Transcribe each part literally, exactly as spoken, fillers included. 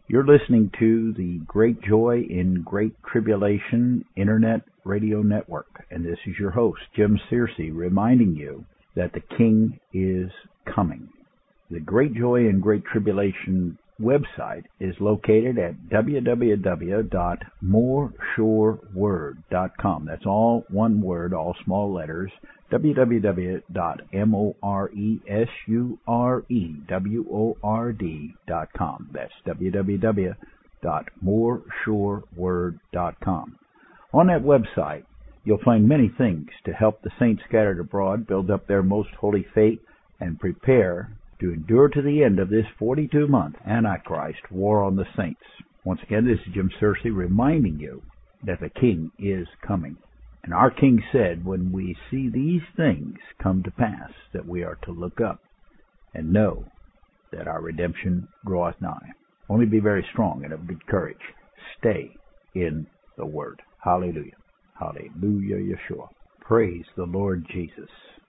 You're listening to the Great Joy in Great Tribulation Internet Radio Network, and this is your host, Jim Searcy, reminding you that the King is coming. The Great Joy in Great Tribulation website is located at w w w dot more sure word dot com. That's all one word, all small letters, w w w dot more sure word dot com. That's w w w dot more sure word dot com. On that website, you'll find many things to help the saints scattered abroad build up their most holy faith and prepare to endure to the end of this forty-two month Antichrist war on the saints. Once again, this is Jim Searcy reminding you that the King is coming. And our King said, when we see these things come to pass, that we are to look up and know that our redemption draweth nigh. Only be very strong and of good courage. Stay in the Word. Hallelujah. Hallelujah, Yeshua. Praise the Lord Jesus.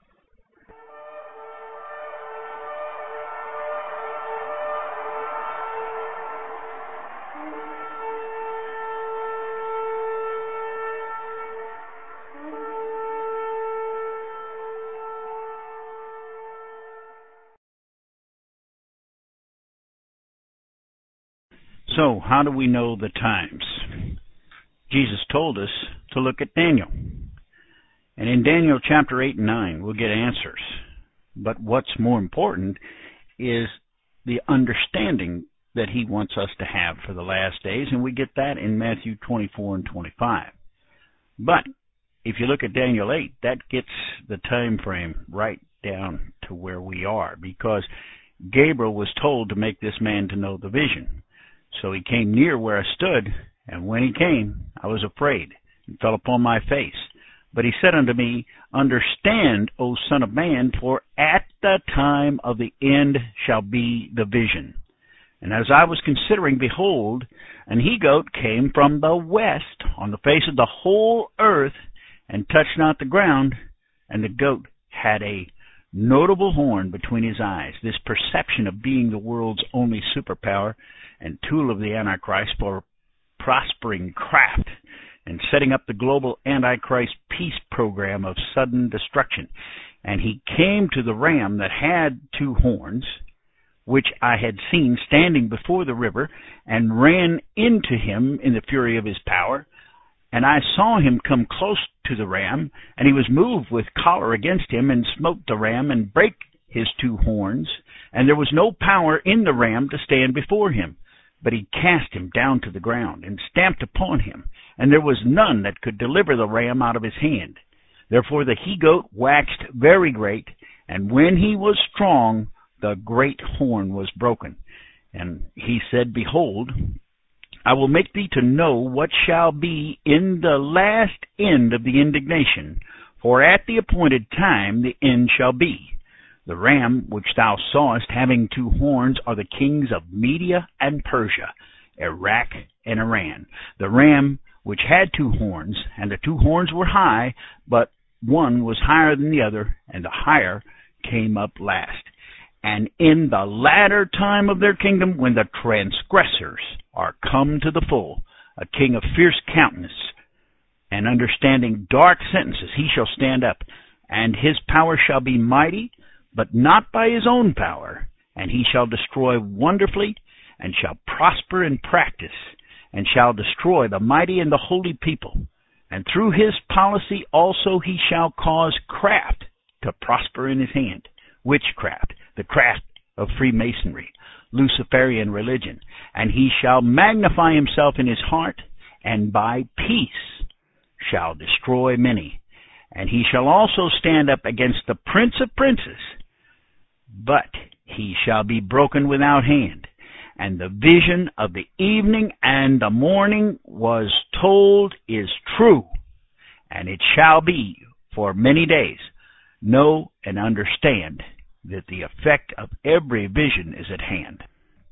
So, how do we know the times? Jesus told us to look at Daniel. And in Daniel chapter eight and nine, we'll get answers. But what's more important is the understanding that he wants us to have for the last days, and we get that in Matthew twenty-four and twenty-five. But if you look at Daniel eight, that gets the time frame right down to where we are, because Gabriel was told to make this man to know the vision. So he came near where I stood, and when he came, I was afraid, and fell upon my face. But he said unto me, Understand, O Son of Man, for at the time of the end shall be the vision. And as I was considering, behold, an he-goat came from the west on the face of the whole earth, and touched not the ground, and the goat had a notable horn between his eyes. This perception of being the world's only superpower and tool of the Antichrist for prospering craft and setting up the global Antichrist peace program of sudden destruction. And he came to the ram that had two horns, which I had seen standing before the river, and ran into him in the fury of his power. And I saw him come close to the ram, and he was moved with choler against him, and smote the ram, and brake his two horns. And there was no power in the ram to stand before him. But he cast him down to the ground, and stamped upon him, and there was none that could deliver the ram out of his hand. Therefore the he-goat waxed very great, and when he was strong, the great horn was broken. And he said, Behold, I will make thee to know what shall be in the last end of the indignation, for at the appointed time the end shall be. The ram which thou sawest having two horns are the kings of Media and Persia, Iraq and Iran. The ram which had two horns, and the two horns were high, but one was higher than the other, and the higher came up last. And in the latter time of their kingdom, when the transgressors are come to the full, a king of fierce countenance, and understanding dark sentences, he shall stand up, and his power shall be mighty, but not by his own power, and he shall destroy wonderfully, and shall prosper in practice, and shall destroy the mighty and the holy people. And through his policy also he shall cause craft to prosper in his hand, witchcraft, the craft of Freemasonry, Luciferian religion. And he shall magnify himself in his heart, and by peace shall destroy many. And he shall also stand up against the Prince of Princes, but he shall be broken without hand. And the vision of the evening and the morning was told is true, and it shall be for many days. Know and understand that the effect of every vision is at hand.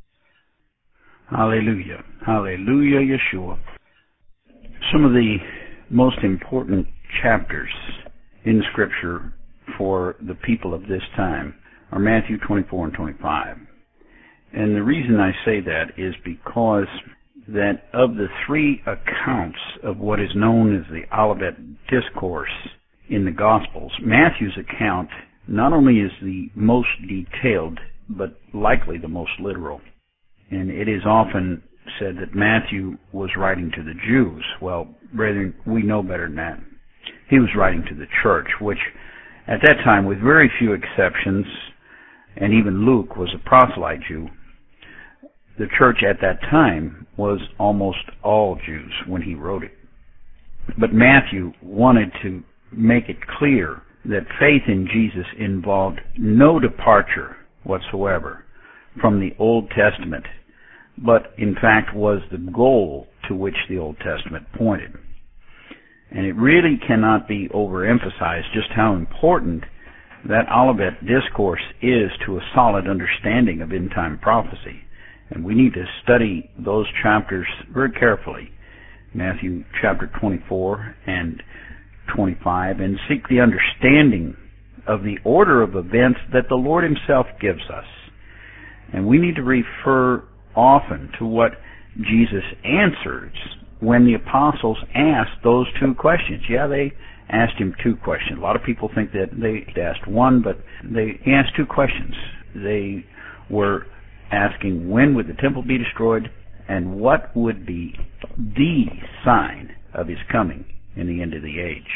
Hallelujah. Hallelujah, Yeshua. Some of the most important chapters in Scripture for the people of this time are Matthew twenty-four and twenty-five. And the reason I say that is because that of the three accounts of what is known as the Olivet Discourse in the Gospels, Matthew's account not only is the most detailed, but likely the most literal. And it is often said that Matthew was writing to the Jews. Well, brethren, we know better than that. He was writing to the church, which at that time, with very few exceptions, and even Luke was a proselyte Jew, the church at that time was almost all Jews when he wrote it. But Matthew wanted to make it clear that faith in Jesus involved no departure whatsoever from the Old Testament, but in fact was the goal to which the Old Testament pointed. And it really cannot be overemphasized just how important that Olivet Discourse is to a solid understanding of end-time prophecy. And we need to study those chapters very carefully, Matthew chapter twenty-four and twenty-five, and seek the understanding of the order of events that the Lord himself gives us. And we need to refer often to what Jesus answers when the apostles asked those two questions. Yeah, they asked him two questions. A lot of people think that they asked one, but they asked two questions. They were asking when would the temple be destroyed and what would be the sign of his coming in the end of the age.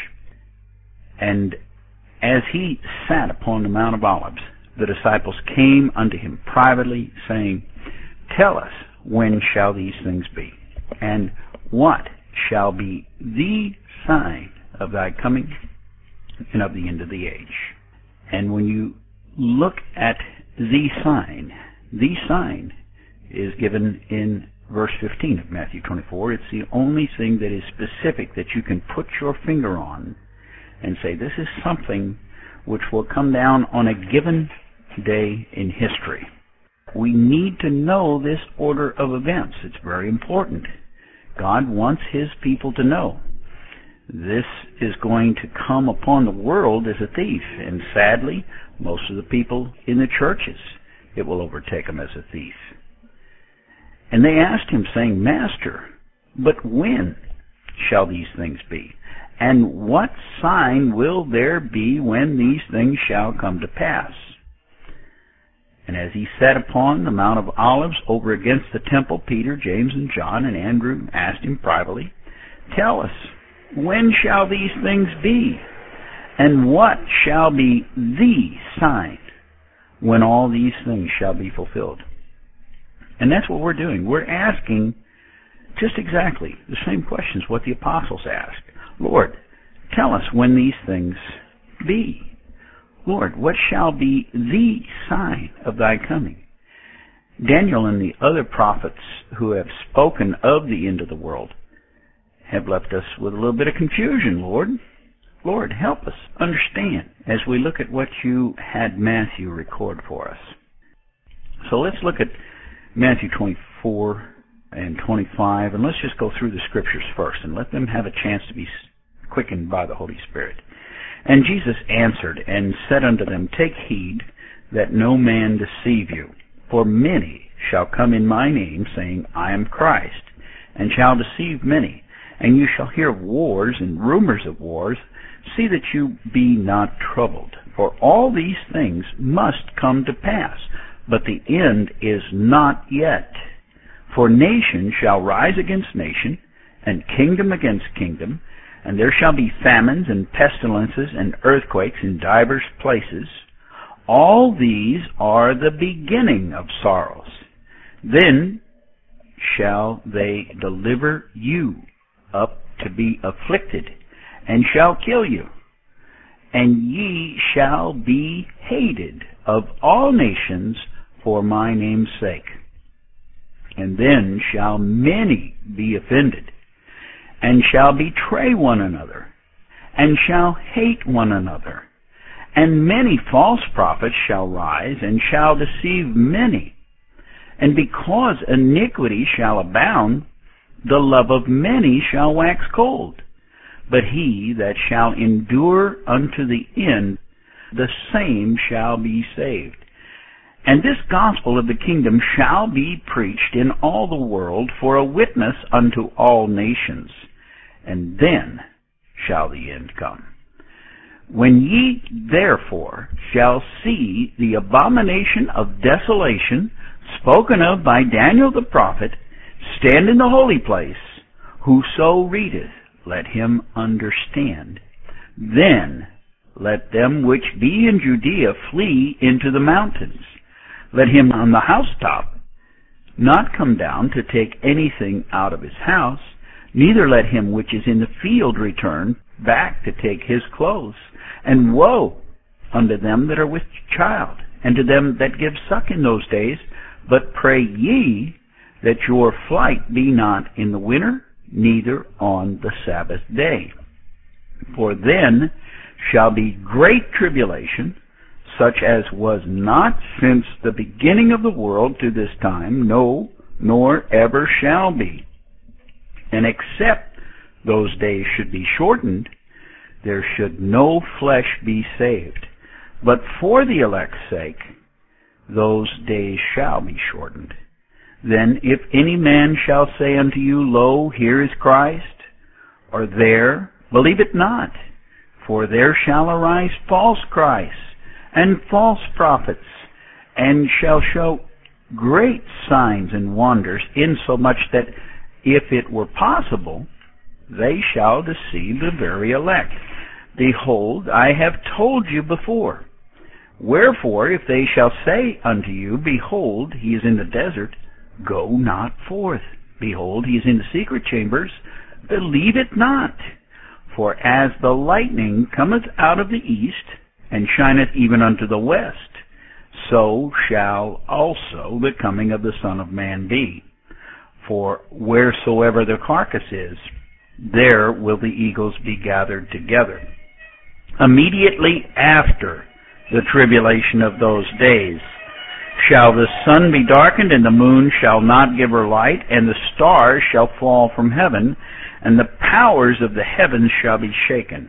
And as he sat upon the Mount of Olives, the disciples came unto him privately, saying, Tell us, when shall these things be? And what shall be the sign of thy coming and of the end of the age? And when you look at the sign, the sign is given in verse fifteen of Matthew twenty-four. It's the only thing that is specific that you can put your finger on and say, this is something which will come down on a given day in history. We need to know this order of events. It's very important. God wants his people to know this is going to come upon the world as a thief. And sadly, most of the people in the churches, it will overtake them as a thief. And they asked him, saying, Master, but when shall these things be? And what sign will there be when these things shall come to pass? And as he sat upon the Mount of Olives over against the temple, Peter, James, and John, and Andrew asked him privately, Tell us, when shall these things be? And what shall be the sign when all these things shall be fulfilled? And that's what we're doing. We're asking just exactly the same questions what the apostles asked. Lord, tell us when these things be. Lord, what shall be the sign of thy coming? Daniel and the other prophets who have spoken of the end of the world have left us with a little bit of confusion, Lord. Lord, help us understand as we look at what you had Matthew record for us. So let's look at Matthew twenty-four and twenty-five, and let's just go through the scriptures first and let them have a chance to be quickened by the Holy Spirit. And Jesus answered and said unto them, Take heed that no man deceive you, for many shall come in my name, saying, I am Christ, and shall deceive many. And you shall hear of wars and rumors of wars. See that you be not troubled, for all these things must come to pass, but the end is not yet. For nation shall rise against nation, and kingdom against kingdom, and there shall be famines and pestilences and earthquakes in divers places. All these are the beginning of sorrows. Then shall they deliver you up to be afflicted, and shall kill you. And ye shall be hated of all nations for my name's sake. And then shall many be offended, and shall betray one another, and shall hate one another. And many false prophets shall rise, and shall deceive many. And because iniquity shall abound, the love of many shall wax cold. But he that shall endure unto the end, the same shall be saved. And this gospel of the kingdom shall be preached in all the world for a witness unto all nations, and then shall the end come. When ye therefore shall see the abomination of desolation spoken of by Daniel the prophet stand in the holy place, whoso readeth, let him understand. Then let them which be in Judea flee into the mountains. Let him on the housetop not come down to take anything out of his house, neither let him which is in the field return back to take his clothes. And woe unto them that are with child, and to them that give suck in those days. But pray ye that your flight be not in the winter, neither on the Sabbath day. For then shall be great tribulation, such as was not since the beginning of the world to this time, no, nor ever shall be. And except those days should be shortened, there should no flesh be saved. But for the elect's sake, those days shall be shortened. Then if any man shall say unto you, Lo, here is Christ, or there, believe it not. For there shall arise false Christs, and false prophets, and shall show great signs and wonders, insomuch that, if it were possible, they shall deceive the very elect. Behold, I have told you before. Wherefore, if they shall say unto you, Behold, he is in the desert, go not forth. Behold, he is in the secret chambers, believe it not. For as the lightning cometh out of the east, and shineth even unto the west, so shall also the coming of the Son of Man be. For wheresoever the carcass is, there will the eagles be gathered together. Immediately after the tribulation of those days shall the sun be darkened, and the moon shall not give her light, and the stars shall fall from heaven, and the powers of the heavens shall be shaken.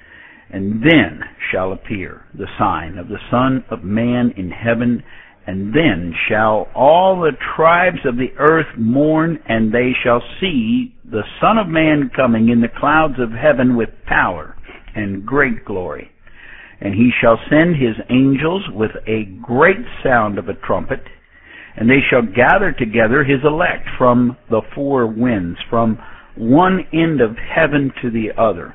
And then shall appear the sign of the Son of Man in heaven, and then shall all the tribes of the earth mourn, and they shall see the Son of Man coming in the clouds of heaven with power and great glory. And he shall send his angels with a great sound of a trumpet, and they shall gather together his elect from the four winds, from one end of heaven to the other.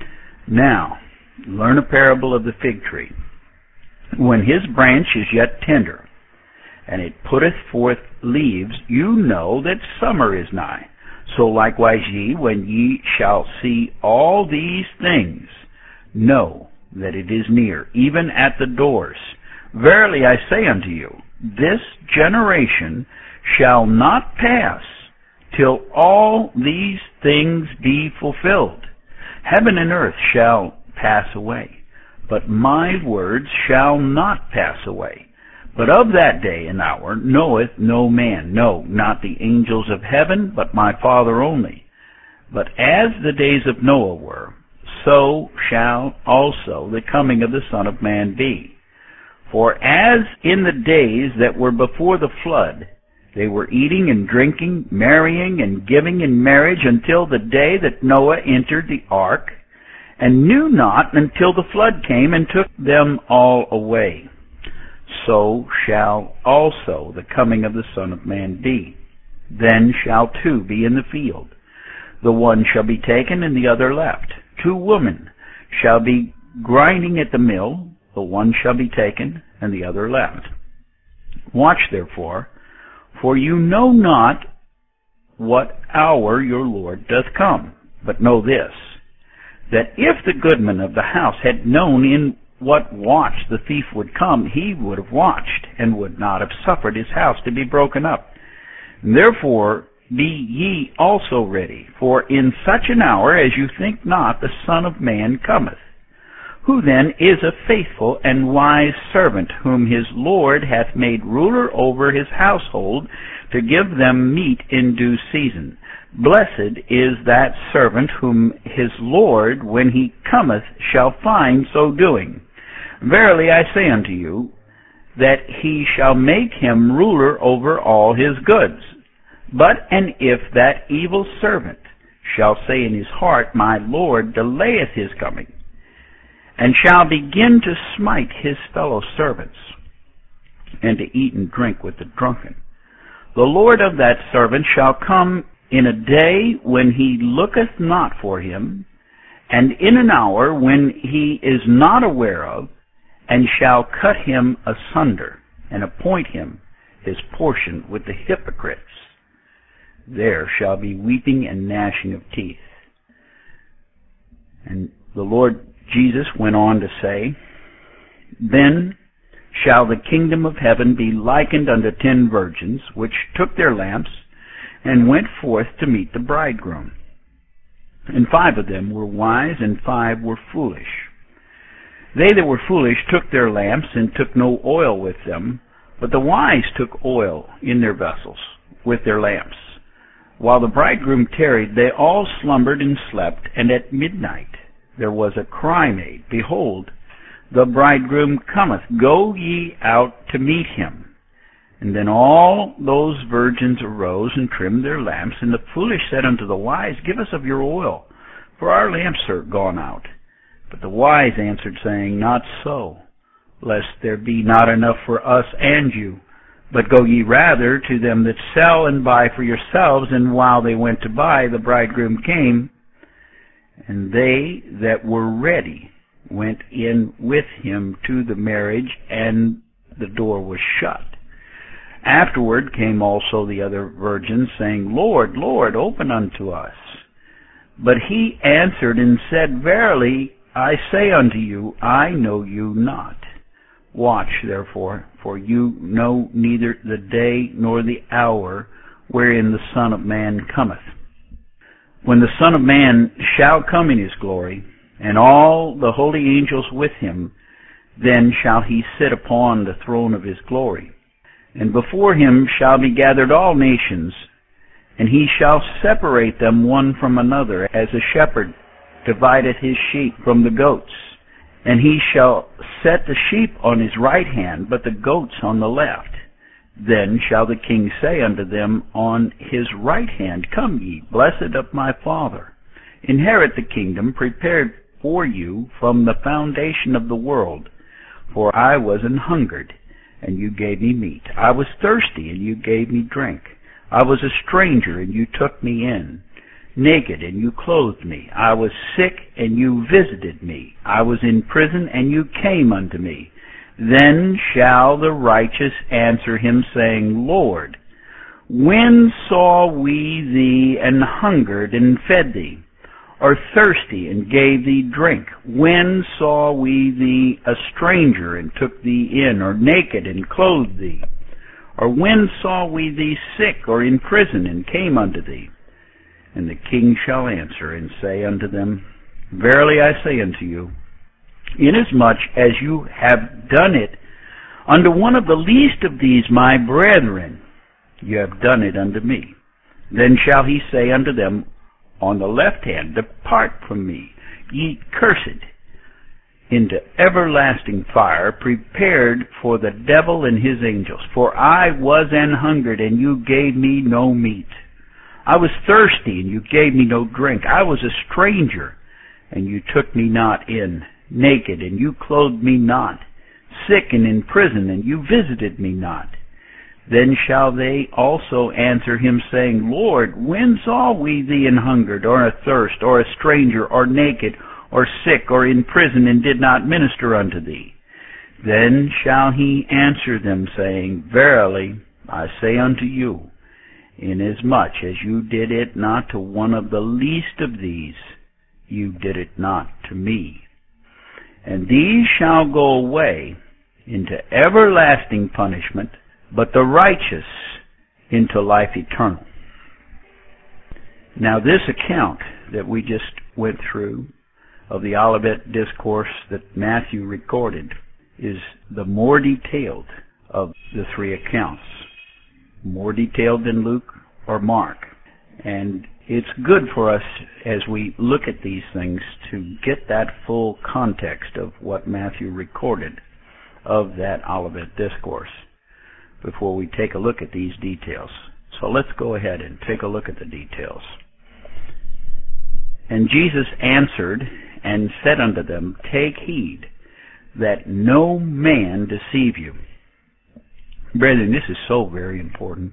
Now, learn a parable of the fig tree. When his branch is yet tender, and it putteth forth leaves, you know that summer is nigh. So likewise ye, when ye shall see all these things, know that it is near, even at the doors. Verily I say unto you, this generation shall not pass till all these things be fulfilled. Heaven and earth shall pass away, but my words shall not pass away. But of that day and hour knoweth no man, no, not the angels of heaven, but my Father only. But as the days of Noah were, so shall also the coming of the Son of Man be. For as in the days that were before the flood, they were eating and drinking, marrying and giving in marriage until the day that Noah entered the ark, and knew not until the flood came and took them all away. So shall also the coming of the Son of Man be. Then shall two be in the field. The one shall be taken and the other left. Two women shall be grinding at the mill. The one shall be taken and the other left. Watch therefore, for you know not what hour your Lord doth come. But know this, that if the goodman of the house had known in what watch the thief would come, he would have watched, and would not have suffered his house to be broken up. And therefore be ye also ready, for in such an hour as you think not, the Son of Man cometh. Who then is a faithful and wise servant, whom his Lord hath made ruler over his household, to give them meat in due season? Blessed is that servant whom his Lord, when he cometh, shall find so doing. Verily I say unto you, that he shall make him ruler over all his goods. But and if that evil servant shall say in his heart, My Lord delayeth his coming, and shall begin to smite his fellow servants, and to eat and drink with the drunken, the Lord of that servant shall come in a day when he looketh not for him, and in an hour when he is not aware of, and shall cut him asunder, and appoint him his portion with the hypocrites. There shall be weeping and gnashing of teeth. And the Lord Jesus went on to say, Then shall the kingdom of heaven be likened unto ten virgins, which took their lamps, and went forth to meet the bridegroom. And five of them were wise, and five were foolish. They that were foolish took their lamps, and took no oil with them, but the wise took oil in their vessels with their lamps. While the bridegroom tarried, they all slumbered and slept, and at midnight there was a cry made, Behold, the bridegroom cometh, go ye out to meet him. And then all those virgins arose and trimmed their lamps. And the foolish said unto the wise, Give us of your oil, for our lamps are gone out. But the wise answered, saying, Not so, lest there be not enough for us and you. But go ye rather to them that sell and buy for yourselves. And while they went to buy, the bridegroom came, and they that were ready went in with him to the marriage, and the door was shut. Afterward came also the other virgins, saying, Lord, Lord, open unto us. But he answered and said, Verily I say unto you, I know you not. Watch therefore, for you know neither the day nor the hour wherein the Son of Man cometh. When the Son of Man shall come in his glory, and all the holy angels with him, then shall he sit upon the throne of his glory. And before him shall be gathered all nations, and he shall separate them one from another, as a shepherd divideth his sheep from the goats. And he shall set the sheep on his right hand, but the goats on the left. Then shall the king say unto them on his right hand, Come ye, blessed of my Father, inherit the kingdom prepared for you from the foundation of the world. For I was an hungered, and you gave me meat. I was thirsty, and you gave me drink. I was a stranger, and you took me in. Naked, and you clothed me. I was sick, and you visited me. I was in prison, and you came unto me. Then shall the righteous answer him, saying, Lord, when saw we thee an hungered, and fed thee, or thirsty, and gave thee drink? When saw we thee a stranger, and took thee in, or naked, and clothed thee? Or when saw we thee sick, or in prison, and came unto thee? And the king shall answer and say unto them, Verily I say unto you, inasmuch as you have done it unto one of the least of these my brethren, you have done it unto me. Then shall he say unto them on the left hand, Depart from me, ye cursed, into everlasting fire, prepared for the devil and his angels. For I was an hungered, and you gave me no meat. I was thirsty, and you gave me no drink. I was a stranger, and you took me not in. Naked, and you clothed me not. Sick and in prison, and you visited me not. Then shall they also answer him, saying, Lord, when saw we thee an hungered, or athirst, or a stranger, or naked, or sick, or in prison, and did not minister unto thee? Then shall he answer them, saying, Verily I say unto you, inasmuch as you did it not to one of the least of these, you did it not to me. And these shall go away into everlasting punishment, but the righteous into life eternal. Now this account that we just went through of the Olivet Discourse that Matthew recorded is the more detailed of the three accounts. More detailed than Luke or Mark. And it's good for us as we look at these things to get that full context of what Matthew recorded. of that Olivet Discourse before we take a look at these details. So let's go ahead and take a look at the details. And Jesus answered and said unto them, Take heed that no man deceive you. Brethren, this is so very important.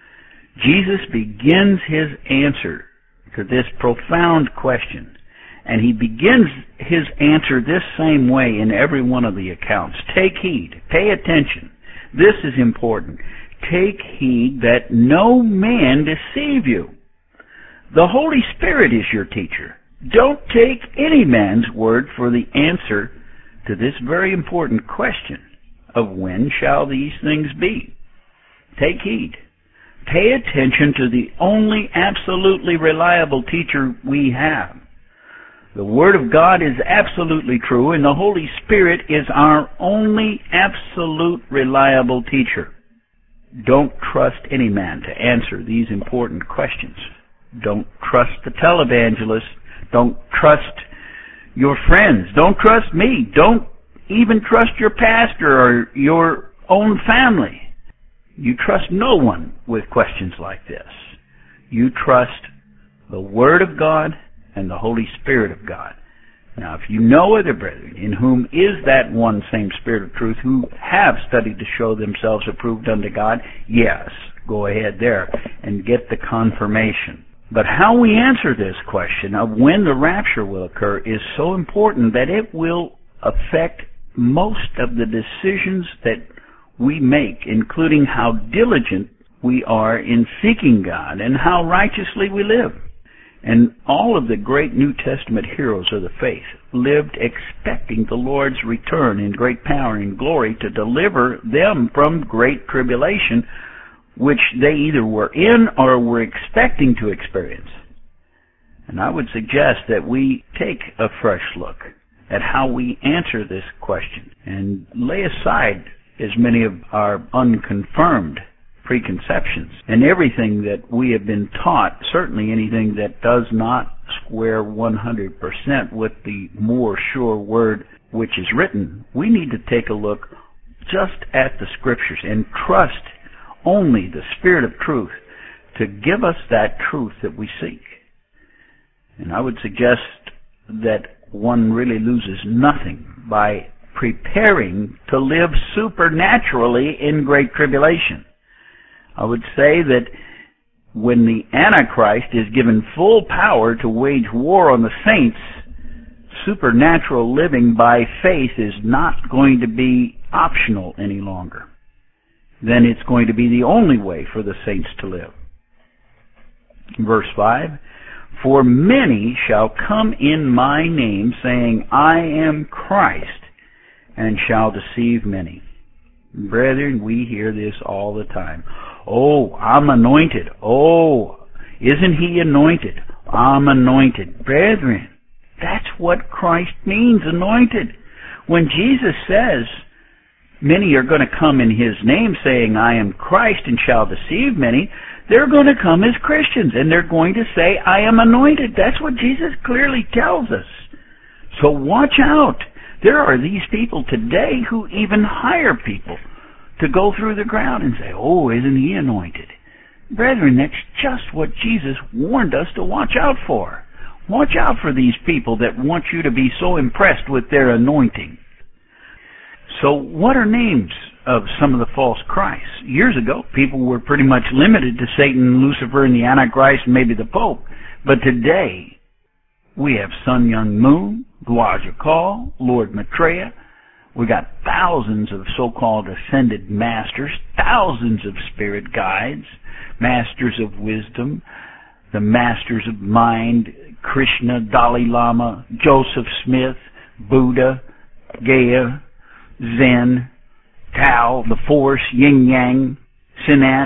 Jesus begins his answer to this profound question, and he begins his answer this same way in every one of the accounts. Take heed. Pay attention. This is important. Take heed that no man deceive you. The Holy Spirit is your teacher. Don't take any man's word for the answer to this very important question of when shall these things be. Take heed. Pay attention to the only absolutely reliable teacher we have. The Word of God is absolutely true, and the Holy Spirit is our only absolute reliable teacher. Don't trust any man to answer these important questions. Don't trust the televangelist. Don't trust your friends. Don't trust me. Don't even trust your pastor or your own family. You trust no one with questions like this. You trust the Word of God and the Holy Spirit of God. Now, if you know other brethren in whom is that one same Spirit of truth who have studied to show themselves approved unto God, yes, go ahead there and get the confirmation. But how we answer this question of when the rapture will occur is so important that it will affect most of the decisions that we make, including how diligent we are in seeking God and how righteously we live. And all of the great New Testament heroes of the faith lived expecting the Lord's return in great power and glory to deliver them from great tribulation, which they either were in or were expecting to experience. And I would suggest that we take a fresh look at how we answer this question and lay aside as many of our unconfirmed preconceptions and everything that we have been taught, certainly anything that does not square one hundred percent with the more sure word which is written. We need to take a look just at the Scriptures and trust only the Spirit of truth to give us that truth that we seek. And I would suggest that one really loses nothing by preparing to live supernaturally in great tribulation. I would say that when the Antichrist is given full power to wage war on the saints, supernatural living by faith is not going to be optional any longer. Then it's going to be the only way for the saints to live. Verse five, For many shall come in my name, saying, I am Christ, and shall deceive many. Brethren, we hear this all the time. Oh, I'm anointed. Oh, isn't he anointed? I'm anointed. Brethren, that's what Christ means, anointed. When Jesus says, many are going to come in his name saying, I am Christ, and shall deceive many, they're going to come as Christians, and they're going to say, I am anointed. That's what Jesus clearly tells us. So watch out. There are these people today who even hire people to go through the ground and say, oh, isn't he anointed? Brethren, that's just what Jesus warned us to watch out for. Watch out for these people that want you to be so impressed with their anointing. So what are names of some of the false Christs? Years ago, people were pretty much limited to Satan, Lucifer, and the Antichrist, and maybe the Pope. But today, we have Sun Myung Moon, Dwaja Call, Lord Maitreya. We got thousands of so-called ascended masters, thousands of spirit guides, masters of wisdom, the masters of mind, Krishna, Dalai Lama, Joseph Smith, Buddha, Gaia, Zen, Tao, the Force, Yin Yang, Sinat.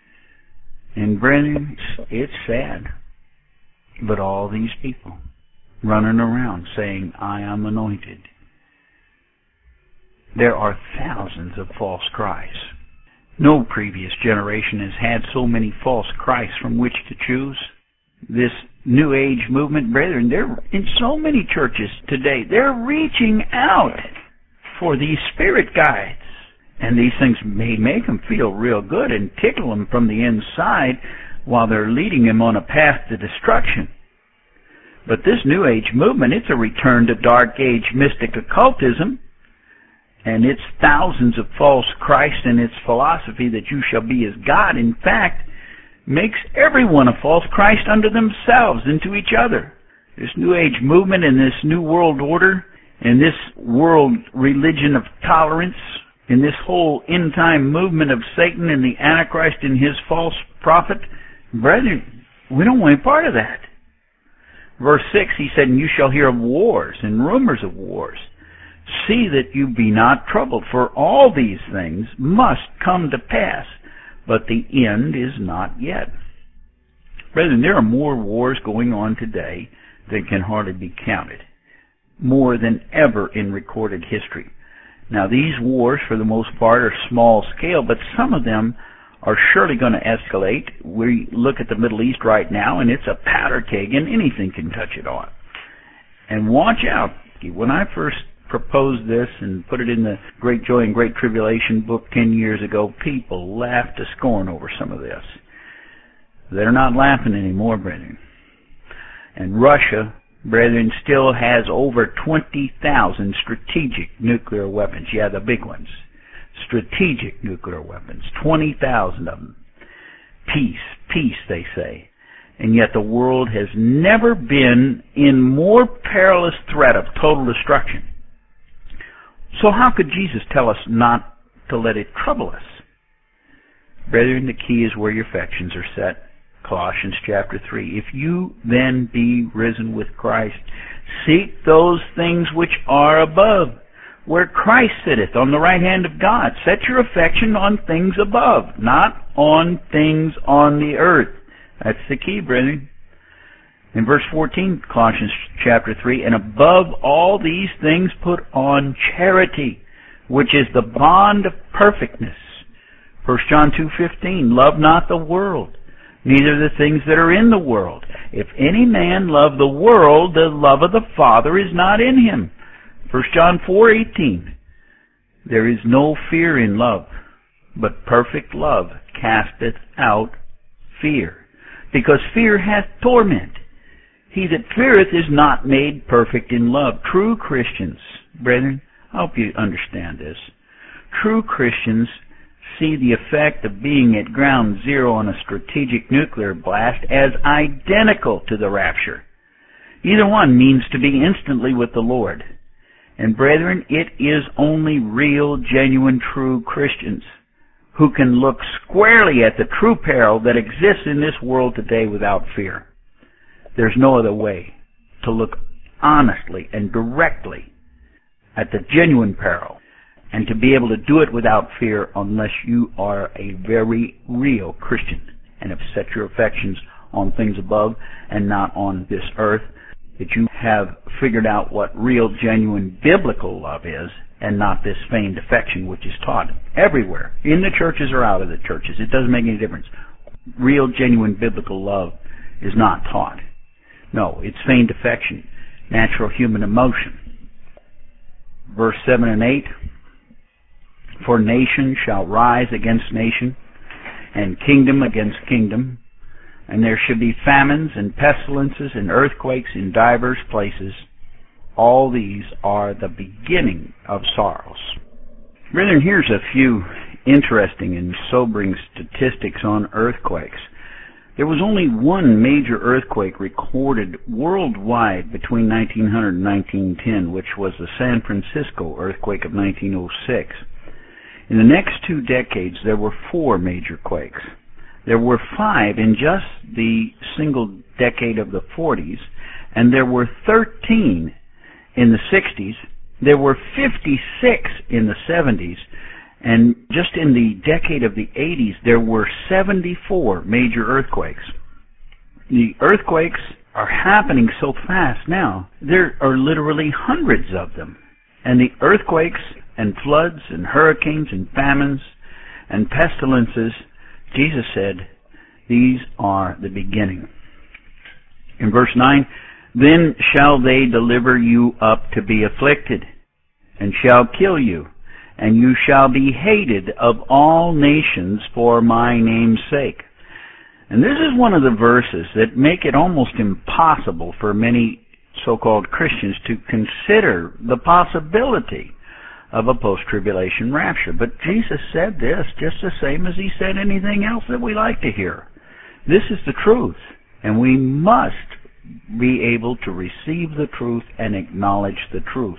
And brethren, it's sad. But all these people running around saying, I am anointed. There are thousands of false Christs. No previous generation has had so many false Christs from which to choose. This New Age movement, brethren, they're in so many churches today. They're reaching out for these spirit guides. And these things may make them feel real good and tickle them from the inside while they're leading them on a path to destruction. But this New Age movement, it's a return to Dark Age mystic occultism, and it's thousands of false Christ and its philosophy that you shall be as God, in fact, makes everyone a false Christ unto themselves and to each other. This New Age movement and this New World Order and this world religion of tolerance and this whole end-time movement of Satan and the Antichrist and his false prophet, brethren, we don't want any part of that. Verse six, he said, and you shall hear of wars and rumors of wars. See that you be not troubled, for all these things must come to pass, but the end is not yet. Brethren, there are more wars going on today than can hardly be counted, more than ever in recorded history. Now, these wars, for the most part, are small scale, but some of them are surely going to escalate. We look at the Middle East right now, and it's a powder keg, and anything can touch it on. And watch out. When I first proposed this and put it in the Great Joy and Great Tribulation book ten years ago, people laughed to scorn over some of this. They're not laughing anymore, brethren. And Russia, brethren, still has over twenty thousand strategic nuclear weapons. Yeah, the big ones. Strategic nuclear weapons. twenty thousand of them. Peace, peace, they say. And yet the world has never been in more perilous threat of total destruction. So how could Jesus tell us not to let it trouble us? Brethren, the key is where your affections are set. Colossians chapter three. If you then be risen with Christ, seek those things which are above, where Christ sitteth on the right hand of God. Set your affection on things above, not on things on the earth. That's the key, brethren. In verse fourteen, Colossians chapter three, and above all these things put on charity, which is the bond of perfectness. First John two fifteen, love not the world, neither the things that are in the world. If any man love the world, the love of the Father is not in him. First John four eighteen, there is no fear in love, but perfect love casteth out fear, because fear hath torment. He that feareth is not made perfect in love. True Christians, brethren, I hope you understand this. True Christians see the effect of being at ground zero on a strategic nuclear blast as identical to the rapture. Either one means to be instantly with the Lord. And brethren, it is only real, genuine, true Christians who can look squarely at the true peril that exists in this world today without fear. There's no other way to look honestly and directly at the genuine peril and to be able to do it without fear unless you are a very real Christian and have set your affections on things above and not on this earth, that you have figured out what real, genuine, biblical love is and not this feigned affection which is taught everywhere, in the churches or out of the churches. It doesn't make any difference. Real, genuine, biblical love is not taught. No, it's feigned affection, natural human emotion. Verse seven and eight, for nation shall rise against nation, and kingdom against kingdom, and there shall be famines and pestilences and earthquakes in divers places. All these are the beginning of sorrows. Brethren, here's a few interesting and sobering statistics on earthquakes. There was only one major earthquake recorded worldwide between nineteen hundred and nineteen ten, which was the San Francisco earthquake of nineteen oh six. In the next two decades, there were four major quakes. There were five in just the single decade of the forties, and there were thirteen in the sixties. There were fifty-six in the seventies, and just in the decade of the eighties, there were seventy-four major earthquakes. The earthquakes are happening so fast now, there are literally hundreds of them. And the earthquakes and floods and hurricanes and famines and pestilences, Jesus said, these are the beginning. In verse nine, then shall they deliver you up to be afflicted, and shall kill you, and you shall be hated of all nations for my name's sake. And this is one of the verses that make it almost impossible for many so-called Christians to consider the possibility of a post-tribulation rapture. But Jesus said this just the same as he said anything else that we like to hear. This is the truth, and we must be able to receive the truth and acknowledge the truth.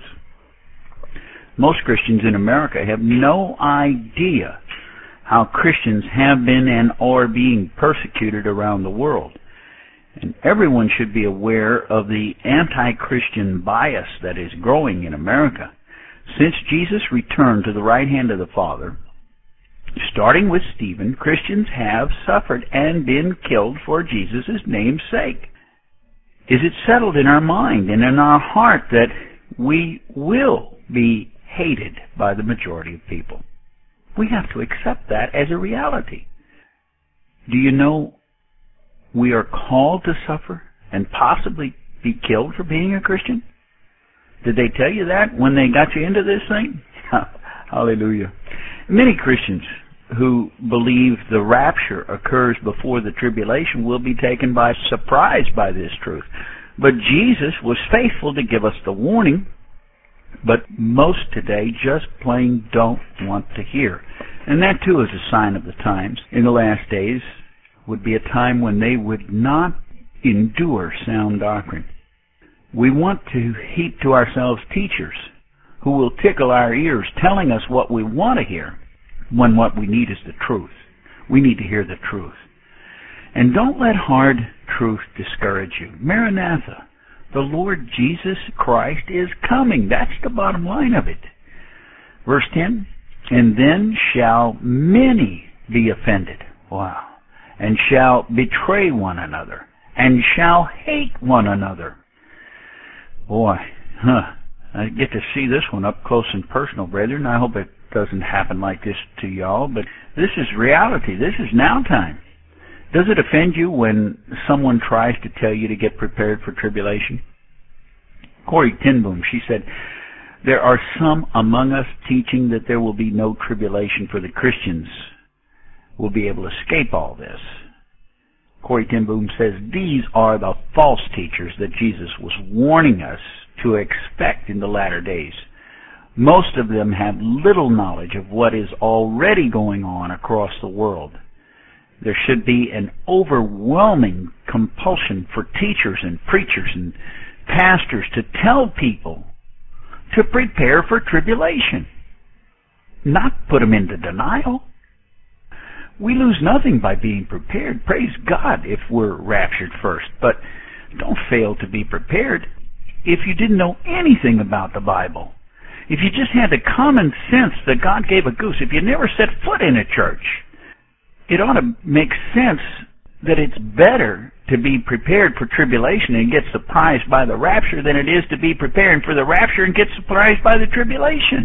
Most Christians in America have no idea how Christians have been and are being persecuted around the world. And everyone should be aware of the anti-Christian bias that is growing in America. Since Jesus returned to the right hand of the Father, starting with Stephen, Christians have suffered and been killed for Jesus' name's sake. Is it settled in our mind and in our heart that we will be hated by the majority of people? We have to accept that as a reality. Do you know we are called to suffer and possibly be killed for being a Christian? Did they tell you that when they got you into this thing? Hallelujah. Many Christians who believe the rapture occurs before the tribulation will be taken by surprise by this truth. But Jesus was faithful to give us the warning, but most today just plain don't want to hear. And that too is a sign of the times. In the last days would be a time when they would not endure sound doctrine. We want to heap to ourselves teachers who will tickle our ears telling us what we want to hear when what we need is the truth. We need to hear the truth. And don't let hard truth discourage you. Maranatha, the Lord Jesus Christ is coming. That's the bottom line of it. Verse ten, and then shall many be offended. Wow. And shall betray one another, and shall hate one another. Boy, huh. I get to see this one up close and personal, brethren. I hope it doesn't happen like this to y'all, but this is reality. This is now time. Does it offend you when someone tries to tell you to get prepared for tribulation? Corrie ten Boom, she said, there are some among us teaching that there will be no tribulation, for the Christians will be able to escape all this. Corrie ten Boom says these are the false teachers that Jesus was warning us to expect in the latter days. Most of them have little knowledge of what is already going on across the world. There should be an overwhelming compulsion for teachers and preachers and pastors to tell people to prepare for tribulation, not put them into denial. We lose nothing by being prepared. Praise God if we're raptured first, but don't fail to be prepared. If you didn't know anything about the Bible, if you just had the common sense that God gave a goose, if you never set foot in a church, it ought to make sense that it's better to be prepared for tribulation and get surprised by the rapture than it is to be preparing for the rapture and get surprised by the tribulation.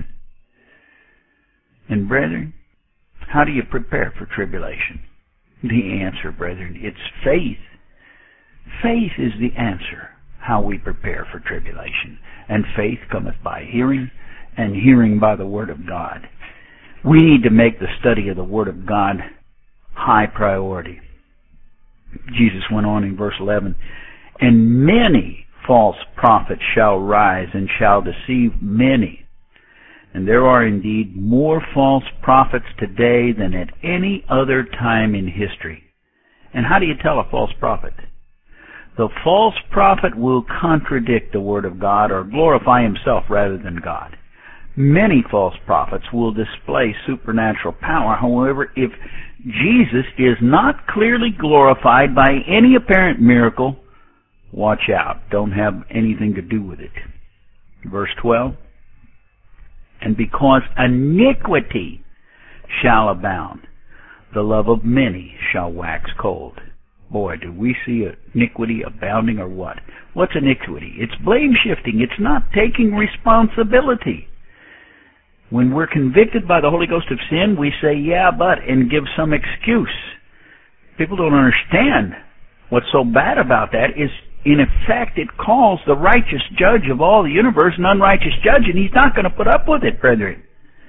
And brethren, how do you prepare for tribulation? The answer, brethren, it's faith. Faith is the answer how we prepare for tribulation. And faith cometh by hearing, and hearing by the Word of God. We need to make the study of the Word of God high priority. Jesus went on in verse eleven, and many false prophets shall rise and shall deceive many. And there are indeed more false prophets today than at any other time in history. And how do you tell a false prophet? The false prophet will contradict the Word of God or glorify himself rather than God. Many false prophets will display supernatural power. However, if Jesus is not clearly glorified by any apparent miracle, watch out. Don't have anything to do with it. Verse twelve, and because iniquity shall abound, the love of many shall wax cold. Boy, do we see iniquity abounding or what? What's iniquity? It's blame shifting. It's not taking responsibility. When we're convicted by the Holy Ghost of sin, we say, yeah, but, and give some excuse. People don't understand what's so bad about that is in effect, it calls the righteous judge of all the universe an unrighteous judge, and he's not going to put up with it, brethren.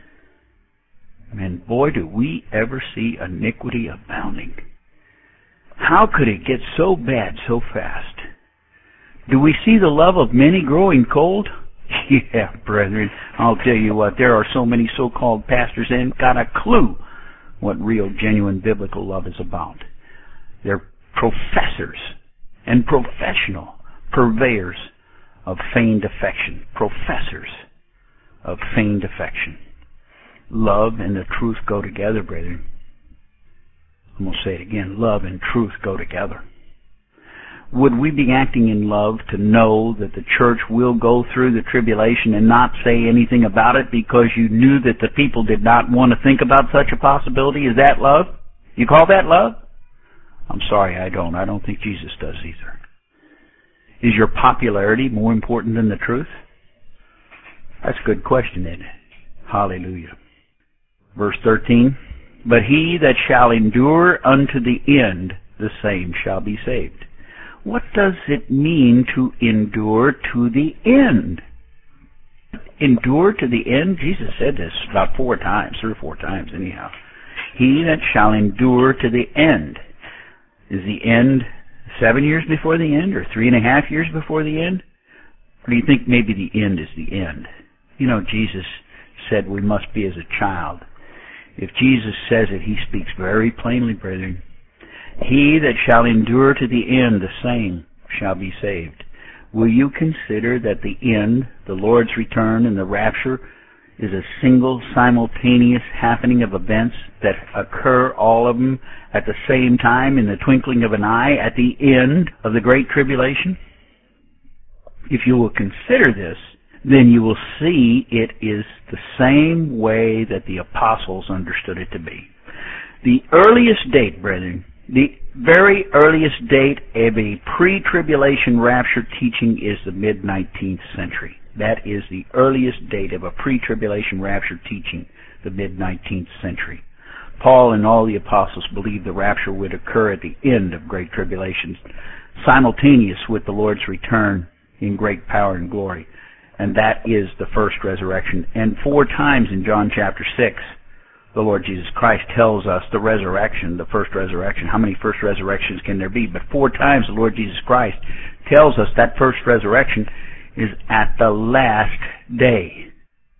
And boy, do we ever see iniquity abounding. How could it get so bad so fast? Do we see the love of many growing cold? Yeah, brethren, I'll tell you what, there are so many so-called pastors that ain't got a clue what real, genuine biblical love is about. They're professors and professional purveyors of feigned affection. Professors of feigned affection. Love and the truth go together, brethren. I'm going to say it again. Love and truth go together. Would we be acting in love to know that the church will go through the tribulation and not say anything about it because you knew that the people did not want to think about such a possibility? Is that love? You call that love? I'm sorry, I don't. I don't think Jesus does either. Is your popularity more important than the truth? That's a good question, isn't it? Hallelujah. Verse thirteen, but he that shall endure unto the end, the same shall be saved. What does it mean to endure to the end? Endure to the end? Jesus said this about four times, three or four times anyhow. He that shall endure to the end. Is the end seven years before the end or three and a half years before the end? Or do you think maybe the end is the end? You know, Jesus said we must be as a child. If Jesus says it, he speaks very plainly, brethren. He that shall endure to the end, the same shall be saved. Will you consider that the end, the Lord's return and the rapture, is a single simultaneous happening of events that occur, all of them, at the same time in the twinkling of an eye at the end of the Great Tribulation? If you will consider this, then you will see it is the same way that the apostles understood it to be. The earliest date, brethren, the very earliest date of a pre-tribulation rapture teaching is the mid-nineteenth century. That is the earliest date of a pre-tribulation rapture teaching, the mid-nineteenth century. Paul and all the apostles believed the rapture would occur at the end of Great Tribulation, simultaneous with the Lord's return in great power and glory. And that is the first resurrection. And four times in John chapter six, the Lord Jesus Christ tells us the resurrection, the first resurrection. How many first resurrections can there be? But four times the Lord Jesus Christ tells us that first resurrection is at the last day.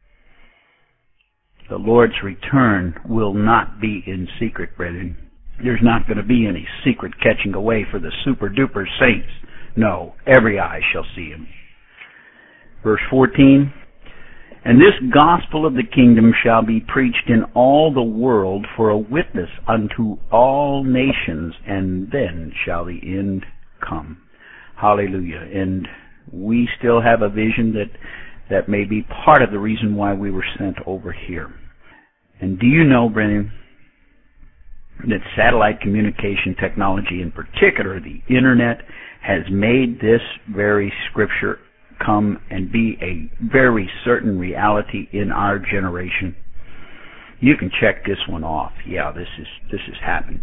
The Lord's return will not be in secret, brethren. There's not going to be any secret catching away for the super-duper saints. No, every eye shall see him. Verse fourteen, and this gospel of the kingdom shall be preached in all the world for a witness unto all nations, and then shall the end come. Hallelujah. And we still have a vision that, that may be part of the reason why we were sent over here. And do you know, Brennan, that satellite communication technology, in particular the Internet, has made this very scripture come and be a very certain reality in our generation? You can check this one off. Yeah, this is this is happening.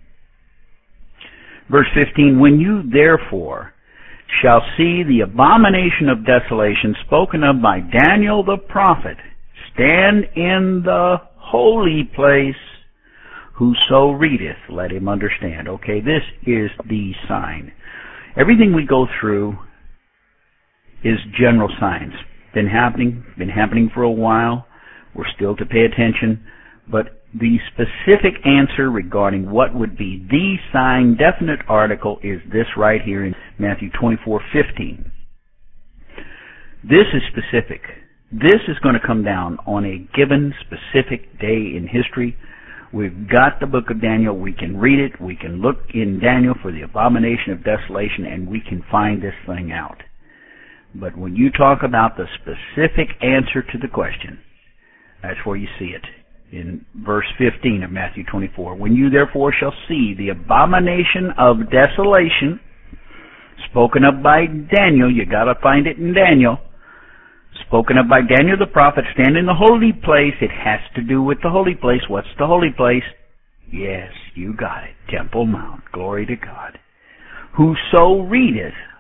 Verse fifteen, when you therefore shall see the abomination of desolation spoken of by Daniel the prophet stand in the holy place, whoso readeth, let him understand. Okay, this is the sign. Everything we go through is general signs. Been happening, been happening for a while. We're still to pay attention. But the specific answer regarding what would be the sign, definite article, is this right here in Matthew twenty-four fifteen. This is specific. This is going to come down on a given specific day in history. We've got the book of Daniel. We can read it. We can look in Daniel for the abomination of desolation, and we can find this thing out. But when you talk about the specific answer to the question, that's where you see it. In verse fifteen of Matthew twenty-four, when you therefore shall see the abomination of desolation, spoken of by Daniel, you got to find it in Daniel, spoken of by Daniel the prophet, stand in the holy place. It has to do with the holy place. What's the holy place? Yes, you got it. Temple Mount. Glory to God. Whoso readeth,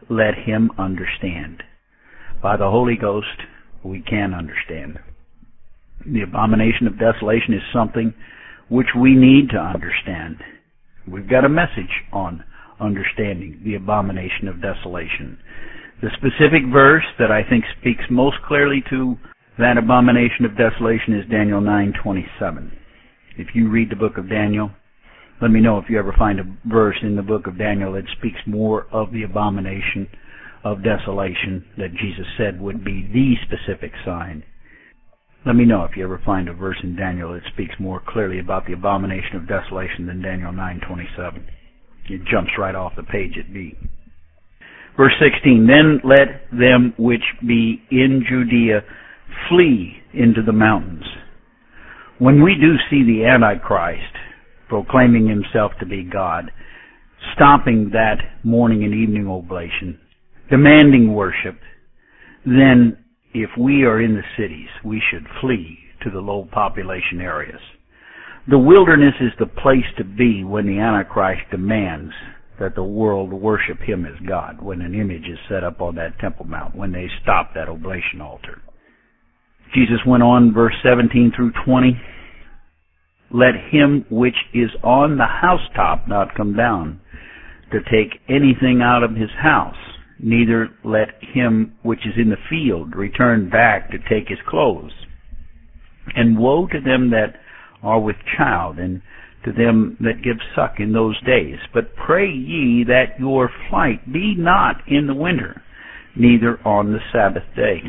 let him understand. By the Holy Ghost, we can understand. The abomination of desolation is something which we need to understand. We've got a message on understanding the abomination of desolation. The specific verse that I think speaks most clearly to that abomination of desolation is Daniel nine twenty-seven. If you read the book of Daniel, let me know if you ever find a verse in the book of Daniel that speaks more of the abomination of desolation that Jesus said would be the specific sign. Let me know if you ever find a verse in Daniel that speaks more clearly about the abomination of desolation than Daniel nine twenty-seven. It jumps right off the page at B. Verse sixteen, then let them which be in Judea flee into the mountains. When we do see the Antichrist proclaiming himself to be God, stopping that morning and evening oblation, demanding worship, then if we are in the cities, we should flee to the low population areas. The wilderness is the place to be when the Antichrist demands that the world worship him as God, when an image is set up on that Temple Mount, when they stop that oblation altar. Jesus went on, verse seventeen through twenty, let him which is on the housetop not come down to take anything out of his house, neither let him which is in the field return back to take his clothes. And woe to them that are with child, and to them that give suck in those days. But pray ye that your flight be not in the winter, neither on the Sabbath day.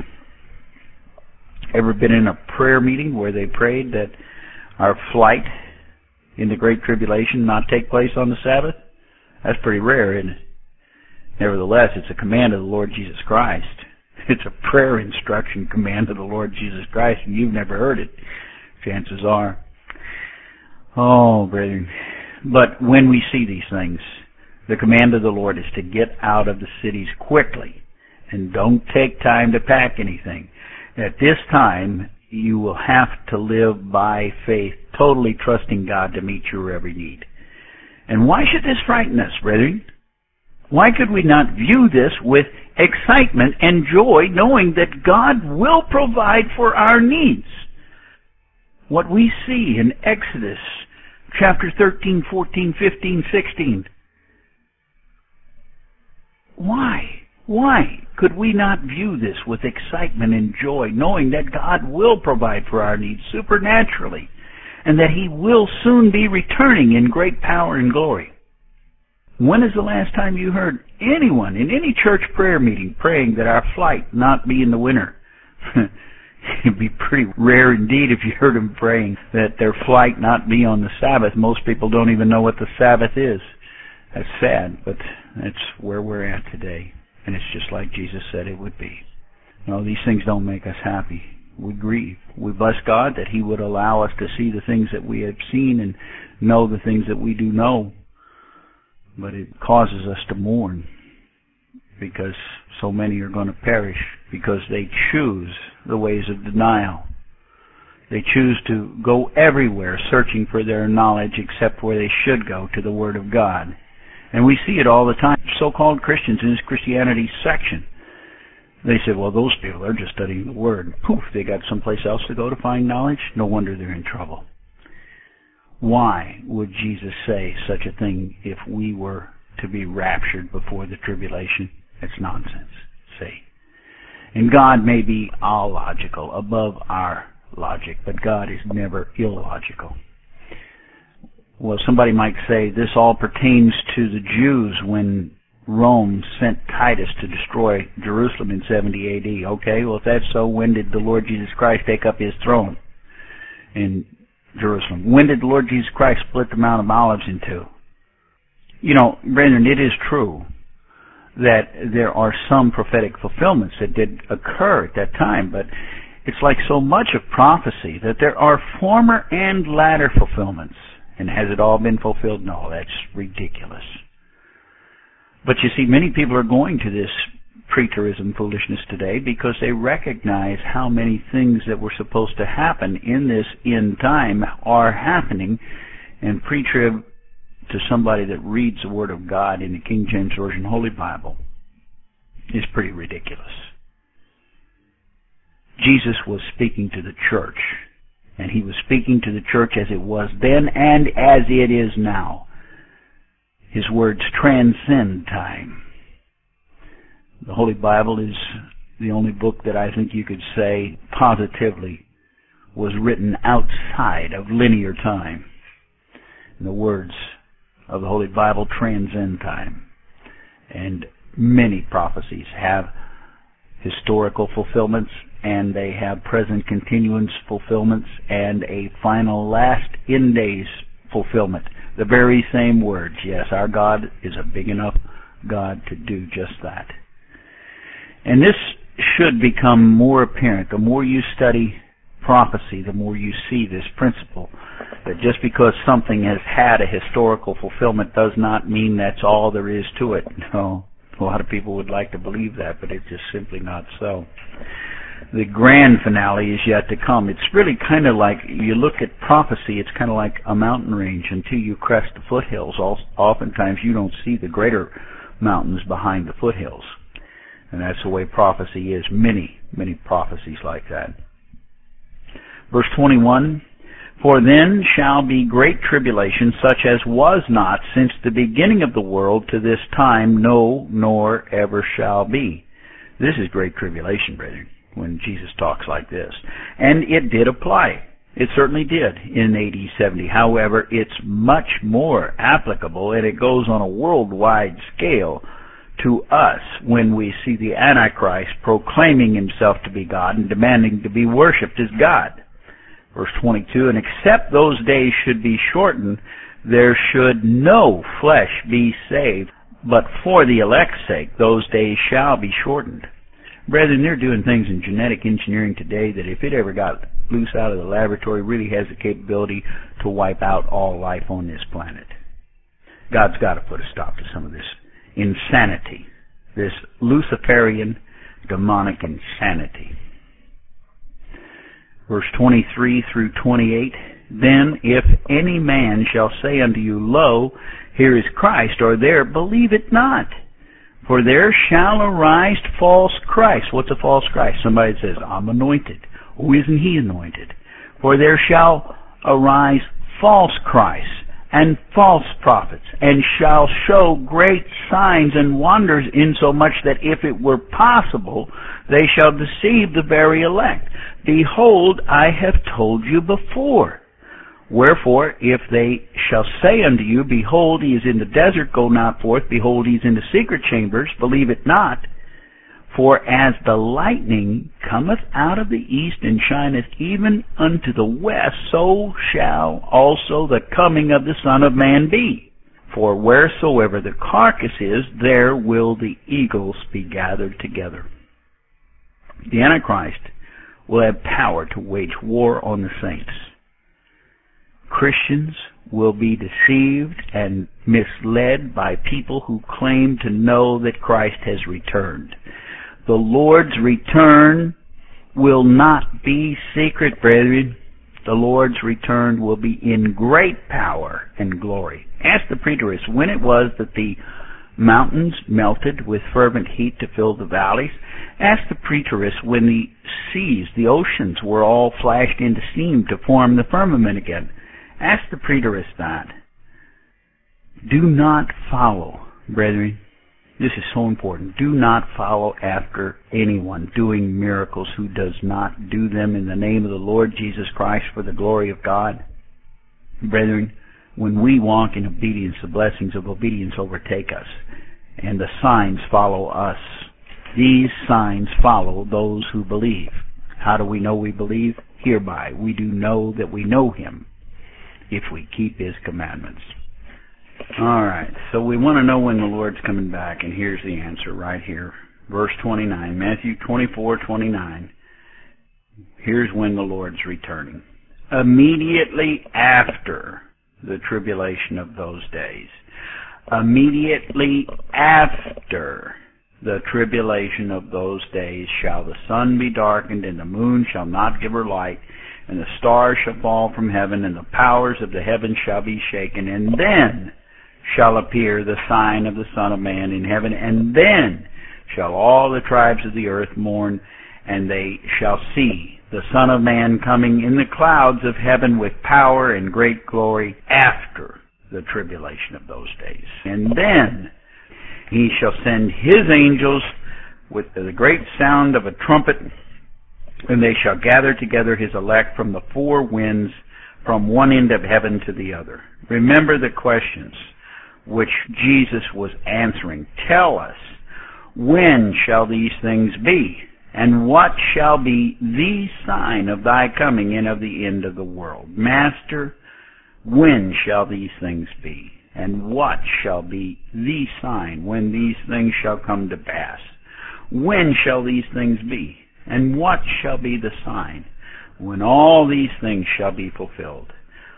Ever been in a prayer meeting where they prayed that our flight in the Great Tribulation not take place on the Sabbath? That's pretty rare, isn't it? Nevertheless, it's a command of the Lord Jesus Christ. It's a prayer instruction command of the Lord Jesus Christ, and you've never heard it. Chances are. Oh, brethren. But when we see these things, the command of the Lord is to get out of the cities quickly, and don't take time to pack anything. At this time, you will have to live by faith, totally trusting God to meet your every need. And why should this frighten us, brethren? Why could we not view this with excitement and joy, knowing that God will provide for our needs? What we see in Exodus chapter thirteen, fourteen, fifteen, sixteen. Why? Why could we not view this with excitement and joy, knowing that God will provide for our needs supernaturally, and that he will soon be returning in great power and glory? When is the last time you heard anyone in any church prayer meeting praying that our flight not be in the winter? It'd be pretty rare indeed if you heard them praying that their flight not be on the Sabbath. Most people don't even know what the Sabbath is. That's sad, but that's where we're at today. And it's just like Jesus said it would be. No, these things don't make us happy. We grieve. We bless God that he would allow us to see the things that we have seen and know the things that we do know. But it causes us to mourn because so many are going to perish because they choose the ways of denial. They choose to go everywhere searching for their knowledge except where they should go, to the Word of God. And we see it all the time. So-called Christians in this Christianity section, they say, well, those people are just studying the Word. Poof, they got someplace else to go to find knowledge? No wonder they're in trouble. Why would Jesus say such a thing if we were to be raptured before the tribulation? It's nonsense, see. And God may be illogical, above our logic, but God is never illogical. Well, somebody might say this all pertains to the Jews when Rome sent Titus to destroy Jerusalem in seventy A D. Okay, well, if that's so, when did the Lord Jesus Christ take up his throne in Jerusalem? When did the Lord Jesus Christ split the Mount of Olives in two? You know, brethren, it is true that there are some prophetic fulfillments that did occur at that time, but it's like so much of prophecy that there are former and latter fulfillments. And has it all been fulfilled? No, that's ridiculous. But you see, many people are going to this preterism foolishness today because they recognize how many things that were supposed to happen in this end time are happening. And pre-trib, to somebody that reads the Word of God in the King James Version Holy Bible, is pretty ridiculous. Jesus was speaking to the church, and he was speaking to the church as it was then and as it is now. His words transcend time. The Holy Bible is the only book that I think you could say positively was written outside of linear time. And the words of the Holy Bible transcend time. And many prophecies have historical fulfillments, and they have present continuance fulfillments, and a final last end days fulfillment. The very same words. Yes, our God is a big enough God to do just that. And this should become more apparent. The more you study prophecy, the more you see this principle, that just because something has had a historical fulfillment does not mean that's all there is to it. No, a lot of people would like to believe that, but it's just simply not so. The grand finale is yet to come. It's really kind of like, you look at prophecy, it's kind of like a mountain range. Until you crest the foothills, oftentimes you don't see the greater mountains behind the foothills. And that's the way prophecy is. Many, many prophecies like that. Verse twenty-one, for then shall be great tribulation, such as was not since the beginning of the world to this time, no, nor ever shall be. This is great tribulation, brethren, when Jesus talks like this. And it did apply. It certainly did in A D seventy. However, it's much more applicable, and it goes on a worldwide scale to us when we see the Antichrist proclaiming himself to be God and demanding to be worshipped as God. Verse twenty-two, and except those days should be shortened, there should no flesh be saved, but for the elect's sake those days shall be shortened. Brethren, they're doing things in genetic engineering today that if it ever got loose out of the laboratory, really has the capability to wipe out all life on this planet. God's got to put a stop to some of this insanity, this Luciferian demonic insanity. Verse twenty-three through twenty-eight, then if any man shall say unto you, lo, here is Christ, or there, believe it not. For there shall arise false Christ. What's a false Christ? Somebody says, I'm anointed. Oh, isn't he anointed? For there shall arise false Christs and false prophets, and shall show great signs and wonders, insomuch that if it were possible, they shall deceive the very elect. Behold, I have told you before. Wherefore, if they shall say unto you, behold, he is in the desert, go not forth. Behold, he is in the secret chambers, believe it not. For as the lightning cometh out of the east and shineth even unto the west, so shall also the coming of the Son of Man be. For wheresoever the carcass is, there will the eagles be gathered together. The Antichrist will have power to wage war on the saints. Christians will be deceived and misled by people who claim to know that Christ has returned. The Lord's return will not be secret, brethren. The Lord's return will be in great power and glory. Ask the preterists when it was that the mountains melted with fervent heat to fill the valleys. Ask the preterists when the seas, the oceans, were all flashed into steam to form the firmament again. Ask the preterists that. Do not follow, brethren. This is so important. Do not follow after anyone doing miracles who does not do them in the name of the Lord Jesus Christ for the glory of God. Brethren, when we walk in obedience, the blessings of obedience overtake us, and the signs follow us. These signs follow those who believe. How do we know we believe? Hereby we do know that we know him, if we keep his commandments. All right, so we want to know when the Lord's coming back, and here's the answer right here. Verse twenty-nine, Matthew twenty-four twenty-nine. Here's when the Lord's returning. Immediately after the tribulation of those days. Immediately after the tribulation of those days shall the sun be darkened, and the moon shall not give her light, and the stars shall fall from heaven, and the powers of the heavens shall be shaken, and then shall appear the sign of the Son of Man in heaven, and then shall all the tribes of the earth mourn, and they shall see the Son of Man coming in the clouds of heaven with power and great glory after the tribulation of those days. And then he shall send his angels with the great sound of a trumpet, and they shall gather together his elect from the four winds, from one end of heaven to the other. Remember the questions which Jesus was answering. Tell us, when shall these things be? And what shall be the sign of thy coming and of the end of the world? Master, when shall these things be? And what shall be the sign when these things shall come to pass? When shall these things be? And what shall be the sign when all these things shall be fulfilled?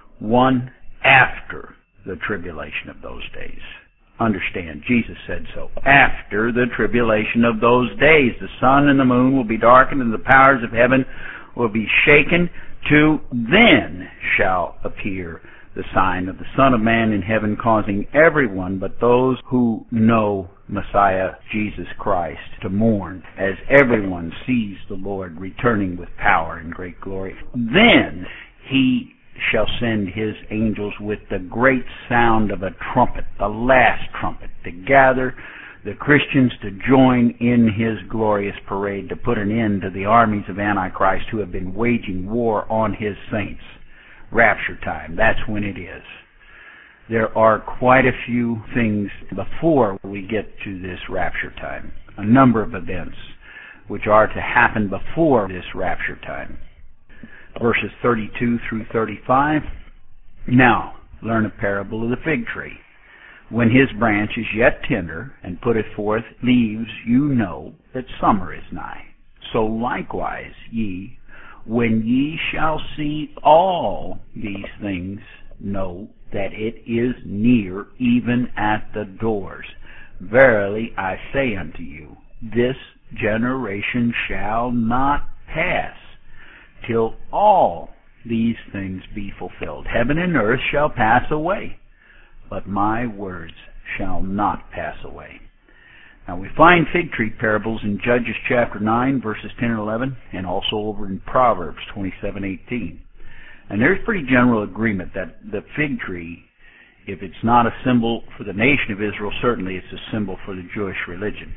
One, after the tribulation of those days. Understand, Jesus said so. After the tribulation of those days, the sun and the moon will be darkened, and the powers of heaven will be shaken. To then shall appear the sign of the Son of Man in heaven, causing everyone but those who know Messiah Jesus Christ to mourn, as everyone sees the Lord returning with power and great glory. Then he shall send his angels with the great sound of a trumpet, the last trumpet, to gather the Christians to join in his glorious parade, to put an end to the armies of Antichrist who have been waging war on his saints. Rapture time, that's when it is. There are quite a few things before we get to this rapture time, a number of events which are to happen before this rapture time. Verses thirty-two through thirty-five. Now, learn a parable of the fig tree. When his branch is yet tender, and putteth forth leaves, you know that summer is nigh. So likewise ye, when ye shall see all these things, know that it is near, even at the doors. Verily I say unto you, this generation shall not pass till all these things be fulfilled. Heaven and earth shall pass away, but my words shall not pass away. Now we find fig tree parables in Judges chapter nine, verses ten and eleven, and also over in Proverbs twenty-seven eighteen. And there's pretty general agreement that the fig tree, if it's not a symbol for the nation of Israel, certainly it's a symbol for the Jewish religion.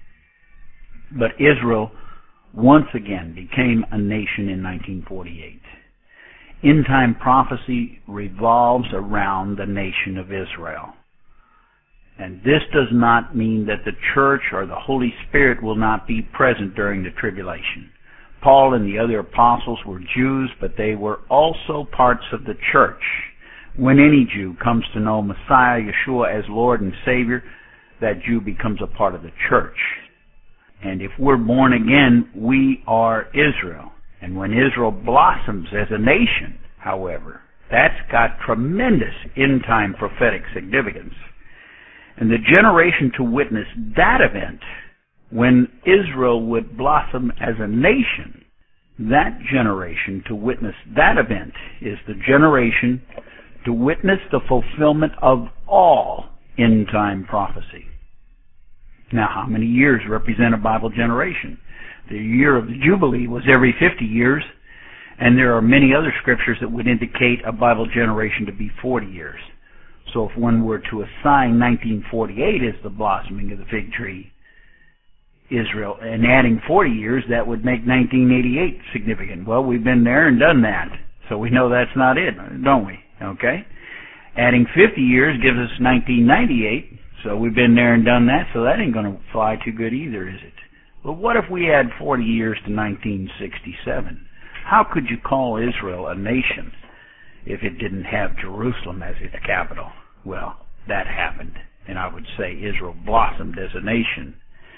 But Israel once again became a nation in nineteen forty-eight. End-time prophecy revolves around the nation of Israel. And this does not mean that the church or the Holy Spirit will not be present during the tribulation. Paul and the other apostles were Jews, but they were also parts of the church. When any Jew comes to know Messiah, Yeshua, as Lord and Savior, that Jew becomes a part of the church. And if we're born again, we are Israel. And when Israel blossoms as a nation, however, that's got tremendous end-time prophetic significance. And the generation to witness that event, when Israel would blossom as a nation, that generation to witness that event is the generation to witness the fulfillment of all end-time prophecy. Now, how many years represent a Bible generation? The year of the Jubilee was every fifty years, and there are many other scriptures that would indicate a Bible generation to be forty years. So if one were to assign nineteen forty-eight as the blossoming of the fig tree, Israel, and adding forty years, that would make nineteen eighty-eight significant. Well, we've been there and done that, so we know that's not it, don't we? Okay? Adding fifty years gives us nineteen ninety-eight, so we've been there and done that, so that ain't going to fly too good either, is it? But what if we add forty years to nineteen sixty-seven? How could you call Israel a nation if it didn't have Jerusalem as its capital? Well, that happened, and I would say Israel blossomed as a nation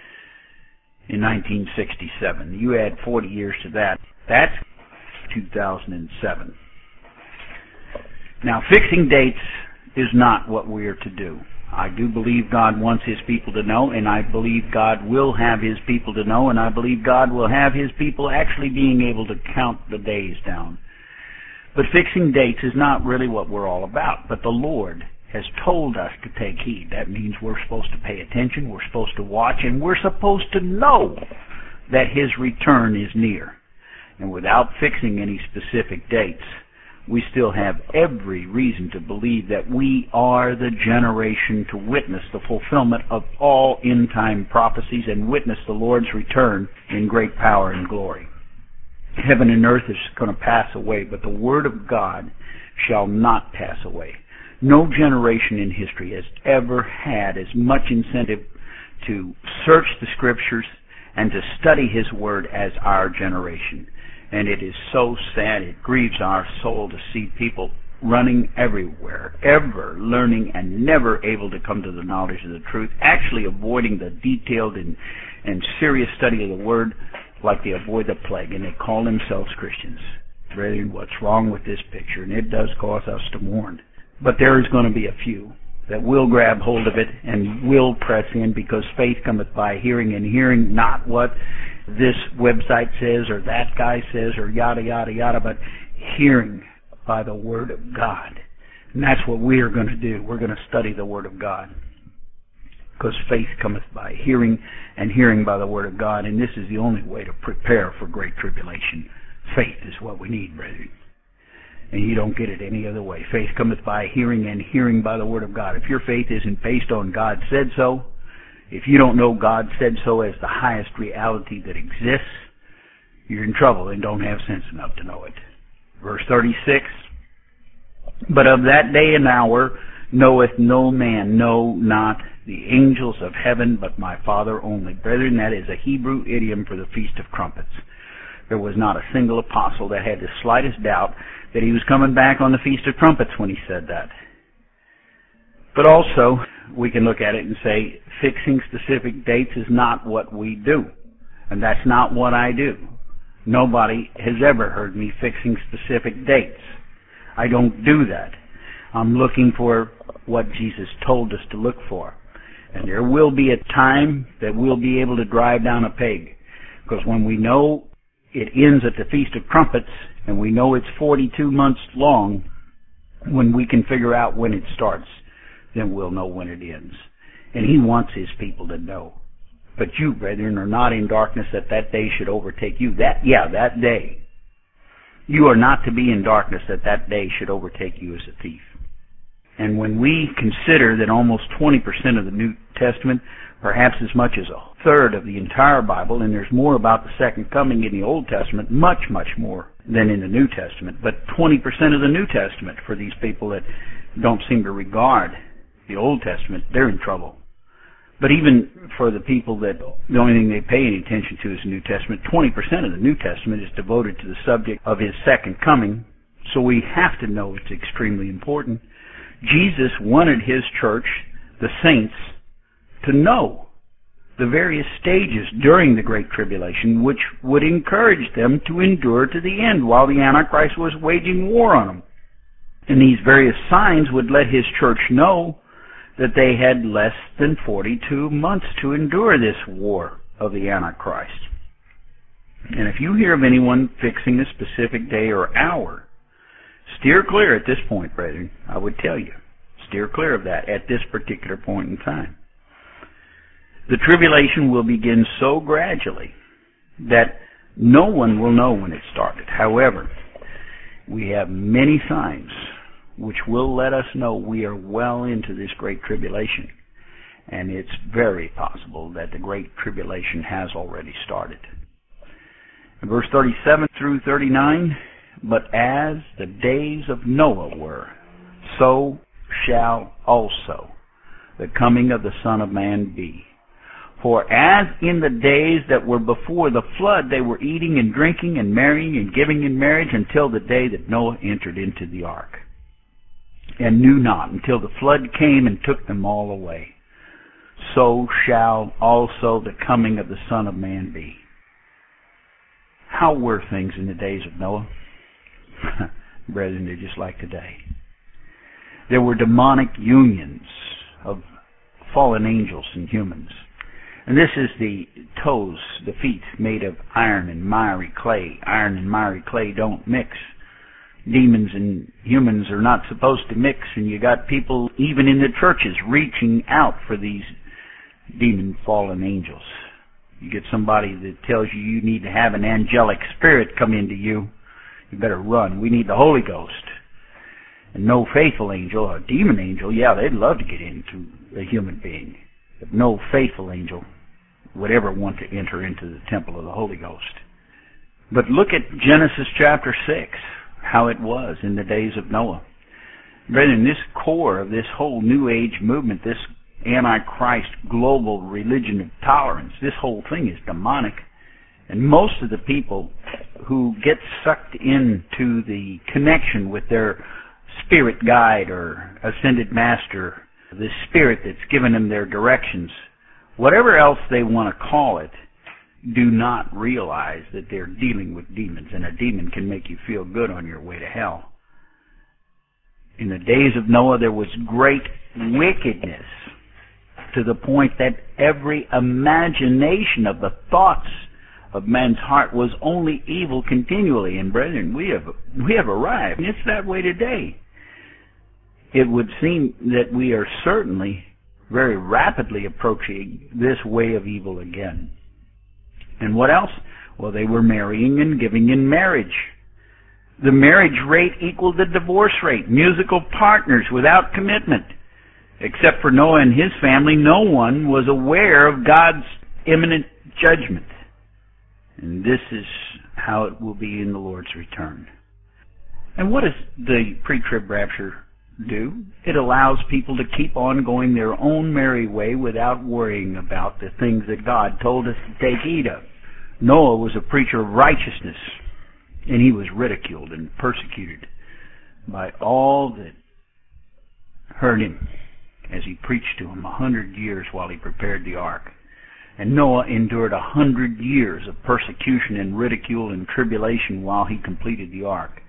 in nineteen sixty-seven. You add forty years to that, that's two thousand seven. Now, fixing dates is not what we are to do. I do believe God wants His people to know, and I believe God will have His people to know, and I believe God will have His people actually being able to count the days down. But fixing dates is not really what we're all about. But the Lord has told us to take heed. That means we're supposed to pay attention, we're supposed to watch, and we're supposed to know that His return is near. And without fixing any specific dates, we still have every reason to believe that we are the generation to witness the fulfillment of all end-time prophecies and witness the Lord's return in great power and glory. Heaven and earth is going to pass away, but the Word of God shall not pass away. No generation in history has ever had as much incentive to search the Scriptures and to study His Word as our generation. And it is so sad, it grieves our soul to see people running everywhere, ever learning and never able to come to the knowledge of the truth, actually avoiding the detailed and, and serious study of the Word like they avoid the plague, and they call themselves Christians. Brethren, what's wrong with this picture? And it does cause us to mourn. But there is going to be a few that will grab hold of it and will press in, because faith cometh by hearing, and hearing not what this website says or that guy says or yada, yada, yada, but hearing by the Word of God. And that's what we are going to do. We're going to study the Word of God, because faith cometh by hearing, and hearing by the Word of God. And this is the only way to prepare for great tribulation. Faith is what we need, brethren. And you don't get it any other way. Faith cometh by hearing, and hearing by the Word of God. If your faith isn't based on God said so, if you don't know God said so as the highest reality that exists, you're in trouble and don't have sense enough to know it. Verse thirty-six, but of that day and hour knoweth no man, no, not the angels of heaven, but my Father only. Brethren, that is a Hebrew idiom for the Feast of Trumpets. There was not a single apostle that had the slightest doubt that he was coming back on the Feast of Trumpets when he said that. But also, we can look at it and say, fixing specific dates is not what we do. And that's not what I do. Nobody has ever heard me fixing specific dates. I don't do that. I'm looking for what Jesus told us to look for. And there will be a time that we'll be able to drive down a peg. Because when we know it ends at the Feast of Trumpets, and we know it's forty-two months long, when we can figure out when it starts, then we'll know when it ends. And He wants His people to know. But you, brethren, are not in darkness that that day should overtake you. That, yeah, that day. You are not to be in darkness that that day should overtake you as a thief. And when we consider that almost twenty percent of the New Testament, perhaps as much as a third of the entire Bible, and there's more about the second coming in the Old Testament, much, much more than in the New Testament, but twenty percent of the New Testament for these people that don't seem to regard the Old Testament, they're in trouble. But even for the people that the only thing they pay any attention to is the New Testament, twenty percent of the New Testament is devoted to the subject of His second coming, so we have to know it's extremely important. Jesus wanted His church, the saints, to know the various stages during the Great Tribulation, which would encourage them to endure to the end while the Antichrist was waging war on them. And these various signs would let His church know that they had less than forty-two months to endure this war of the Antichrist. And if you hear of anyone fixing a specific day or hour, steer clear at this point, brethren. I would tell you, steer clear of that at this particular point in time. The tribulation will begin so gradually that no one will know when it started. However, we have many signs which will let us know we are well into this great tribulation. And it's very possible that the great tribulation has already started. In verse thirty-seven through thirty-nine, but as the days of Noah were, so shall also the coming of the Son of Man be. For as in the days that were before the flood, they were eating and drinking and marrying and giving in marriage until the day that Noah entered into the ark, and knew not until the flood came and took them all away. So shall also the coming of the Son of Man be. How were things in the days of Noah? Brethren, they're just like today. There were demonic unions of fallen angels and humans. And this is the toes, the feet, made of iron and miry clay. Iron and miry clay don't mix. demons and humans are not supposed to mix, and you got people even in the churches reaching out for these demon fallen angels. You get somebody that tells you you need to have an angelic spirit come into you, you better run. We need the Holy Ghost. And no faithful angel, a demon angel, yeah, they'd love to get into a human being. But no faithful angel would ever want to enter into the temple of the Holy Ghost. But look at Genesis chapter six, how it was in the days of Noah. Brethren, this core of this whole New Age movement, this Antichrist global religion of tolerance, this whole thing is demonic. And most of the people who get sucked into the connection with their spirit guide or ascended master, the spirit that's given them their directions, whatever else they want to call it, do not realize that they're dealing with demons, and a demon can make you feel good on your way to hell. In the days of Noah, there was great wickedness to the point that every imagination of the thoughts of man's heart was only evil continually. And brethren, we have we have arrived. It's that way today. It would seem that we are certainly very rapidly approaching this way of evil again. And what else? Well, they were marrying and giving in marriage. The marriage rate equaled the divorce rate. Musical partners without commitment. Except for Noah and his family, no one was aware of God's imminent judgment. And this is how it will be in the Lord's return. And what does the pre-trib rapture do? It allows people to keep on going their own merry way without worrying about the things that God told us to take heed of. Noah was a preacher of righteousness, and he was ridiculed and persecuted by all that heard him as he preached to them a hundred years while he prepared the ark. And Noah endured a hundred years of persecution and ridicule and tribulation while he completed the ark.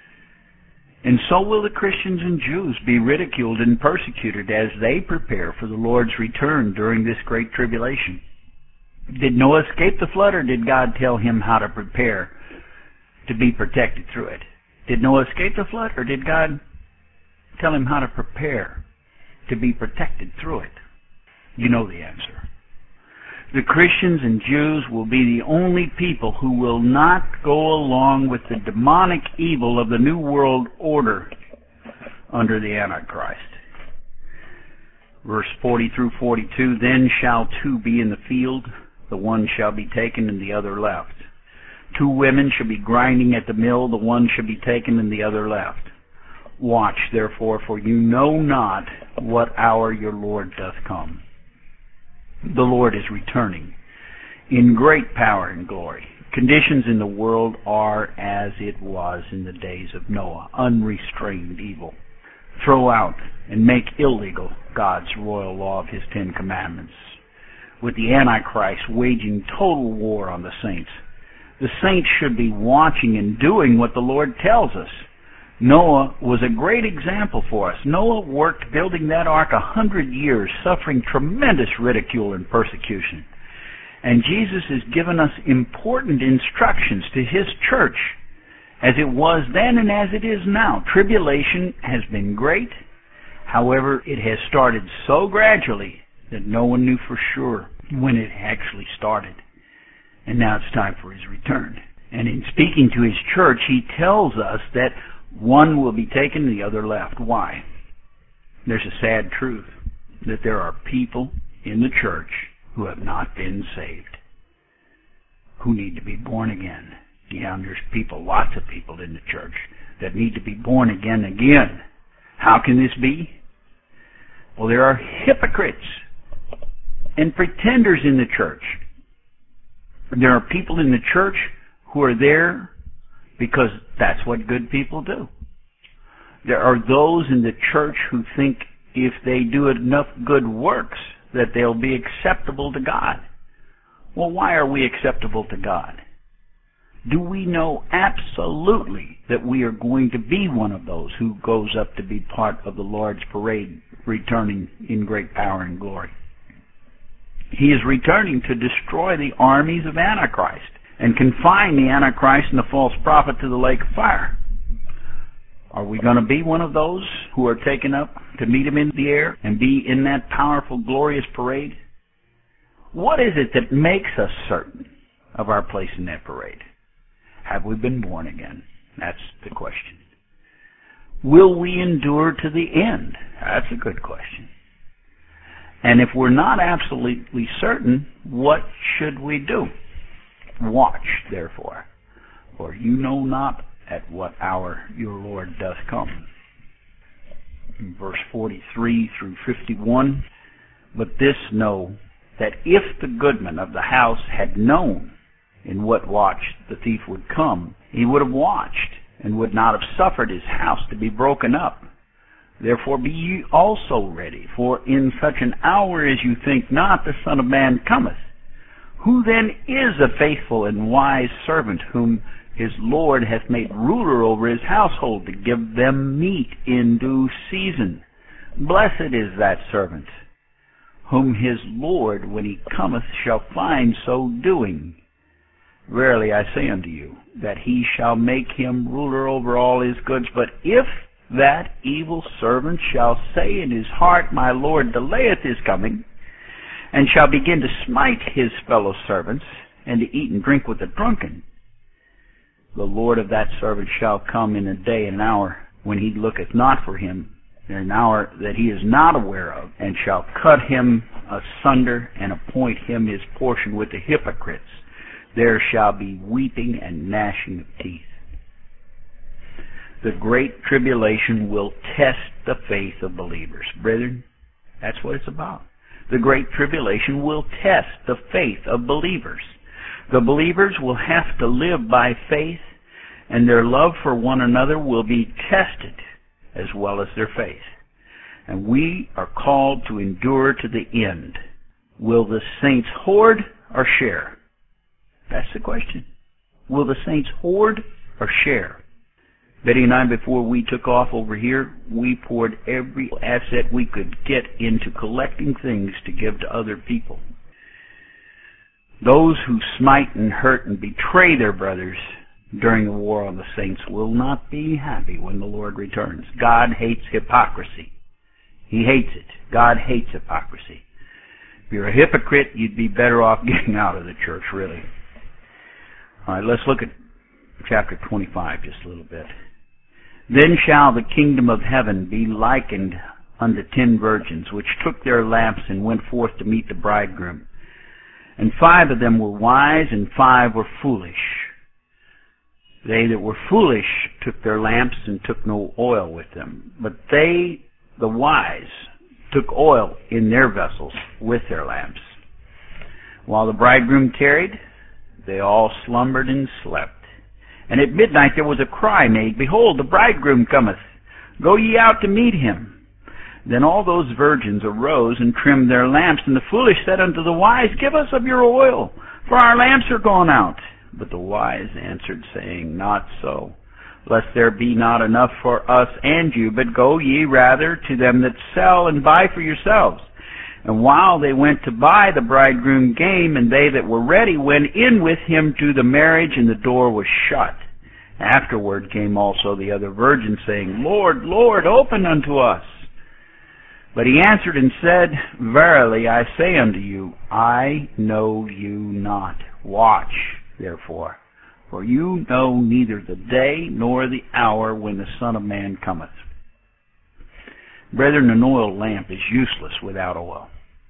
And so will the Christians and Jews be ridiculed and persecuted as they prepare for the Lord's return during this great tribulation. Did Noah escape the flood, or did God tell him how to prepare to be protected through it? Did Noah escape the flood, or did God tell him how to prepare to be protected through it? You know the answer. The Christians and Jews will be the only people who will not go along with the demonic evil of the New World Order under the Antichrist. Verse forty through forty-two, then shall two be in the field, the one shall be taken and the other left. Two women shall be grinding at the mill, the one shall be taken and the other left. Watch therefore, for you know not what hour your Lord doth come. The Lord is returning in great power and glory. Conditions in the world are as it was in the days of Noah, unrestrained evil. Throw out and make illegal God's royal law of His Ten Commandments, with the Antichrist waging total war on the saints. The saints should be watching and doing what the Lord tells us. Noah was a great example for us. Noah worked building that ark a hundred years, suffering tremendous ridicule and persecution. And Jesus has given us important instructions to His church, as it was then and as it is now. Tribulation has been great. However, it has started so gradually that no one knew for sure when it actually started. And now it's time for His return. And in speaking to His church, He tells us that one will be taken and the other left. Why? There's a sad truth that there are people in the church who have not been saved, who need to be born again. Yeah, and there's people, lots of people in the church that need to be born again again. How can this be? Well, there are hypocrites and pretenders in the church. There are people in the church who are there because that's what good people do. There are those in the church who think if they do enough good works that they'll be acceptable to God. Well, why are we acceptable to God? Do we know absolutely that we are going to be one of those who goes up to be part of the Lord's parade, returning in great power and glory? He is returning to destroy the armies of Antichrist and confine the Antichrist and the false prophet to the lake of fire. we going to be one of those who are taken up to meet him in the air and be in that powerful, glorious parade? What is it that makes us certain of our place in that parade? Have we been born again? That's the question. Will we endure to the end? That's a good question. And if we're not absolutely certain, what should we do? Watch, therefore, for you know not at what hour your Lord doth come. In verse forty-three through fifty-one, but this know, that if the goodman of the house had known in what watch the thief would come, he would have watched, and would not have suffered his house to be broken up. Therefore be ye also ready, for in such an hour as you think not, the Son of Man cometh. Who then is a faithful and wise servant, whom his Lord hath made ruler over his household, to give them meat in due season? Blessed is that servant, whom his Lord, when he cometh, shall find so doing. Verily I say unto you, that he shall make him ruler over all his goods. But if that evil servant shall say in his heart, My Lord delayeth his coming, and shall begin to smite his fellow servants, and to eat and drink with the drunken, the Lord of that servant shall come in a day and an hour when he looketh not for him, in an hour that he is not aware of, and shall cut him asunder, and appoint him his portion with the hypocrites. There shall be weeping and gnashing of teeth. The great tribulation will test the faith of believers. Brethren, that's what it's about. The great tribulation will test the faith of believers. The believers will have to live by faith, and their love for one another will be tested as well as their faith. And we are called to endure to the end. Will the saints hoard or share? That's the question. Will the saints hoard or share? Betty and I, before we took off over here, we poured every asset we could get into collecting things to give to other people. Those who smite and hurt and betray their brothers during the war on the saints will not be happy when the Lord returns. God hates hypocrisy. He hates it. God hates hypocrisy. If you're a hypocrite, you'd be better off getting out of the church, really. All right, let's look at chapter twenty-five just a little bit. Then shall the kingdom of heaven be likened unto ten virgins, which took their lamps and went forth to meet the bridegroom. And five of them were wise, and five were foolish. They that were foolish took their lamps and took no oil with them. But they, the wise, took oil in their vessels with their lamps. While the bridegroom tarried, they all slumbered and slept. And at midnight there was a cry made, Behold, the bridegroom cometh. Go ye out to meet him. Then all those virgins arose and trimmed their lamps. And the foolish said unto the wise, Give us of your oil, for our lamps are gone out. But the wise answered, saying, Not so, lest there be not enough for us and you, but go ye rather to them that sell, and buy for yourselves. And while they went to buy, the bridegroom came, and they that were ready went in with him to the marriage, and the door was shut. Afterward came also the other virgins, saying, Lord, Lord, open unto us. But he answered and said, Verily I say unto you, I know you not. Watch, therefore, for you know neither the day nor the hour when the Son of Man cometh. Brethren, an oil lamp is useless without oil.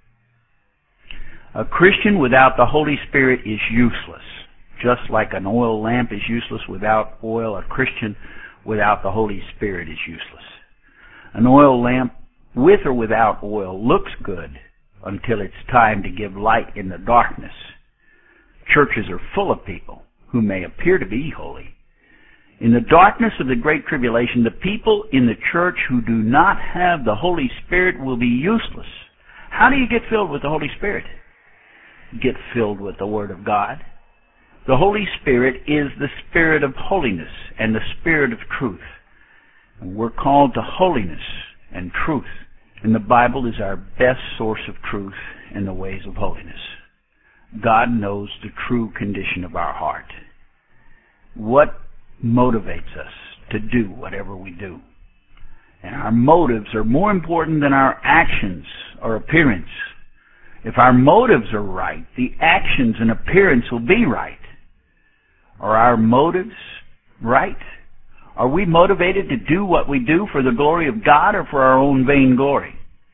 A Christian without the Holy Spirit is useless. Just like an oil lamp is useless without oil, a Christian without the Holy Spirit is useless. An oil lamp, with or without oil, looks good until it's time to give light in the darkness. Churches are full of people who may appear to be holy. In the darkness of the Great Tribulation, the people in the church who do not have the Holy Spirit will be useless. How do you get filled with the Holy Spirit? Get filled with the Word of God. The Holy Spirit is the Spirit of holiness and the Spirit of truth. And we're called to holiness and truth. And the Bible is our best source of truth and the ways of holiness. God knows the true condition of our heart. What motivates us to do whatever we do. And our motives are more important than our actions or appearance. If our motives are right, the actions and appearance will be right. Are our motives right? Are we motivated to do what we do for the glory of God or for our own vain glory?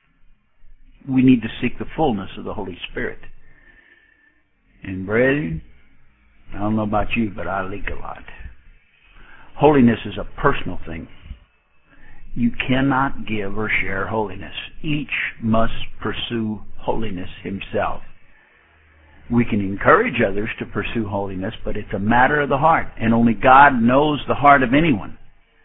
We need to seek the fullness of the Holy Spirit. And brethren, I don't know about you, but I leak a lot. Holiness is a personal thing. You cannot give or share holiness. Each must pursue holiness himself. We can encourage others to pursue holiness, but it's a matter of the heart, and only God knows the heart of anyone.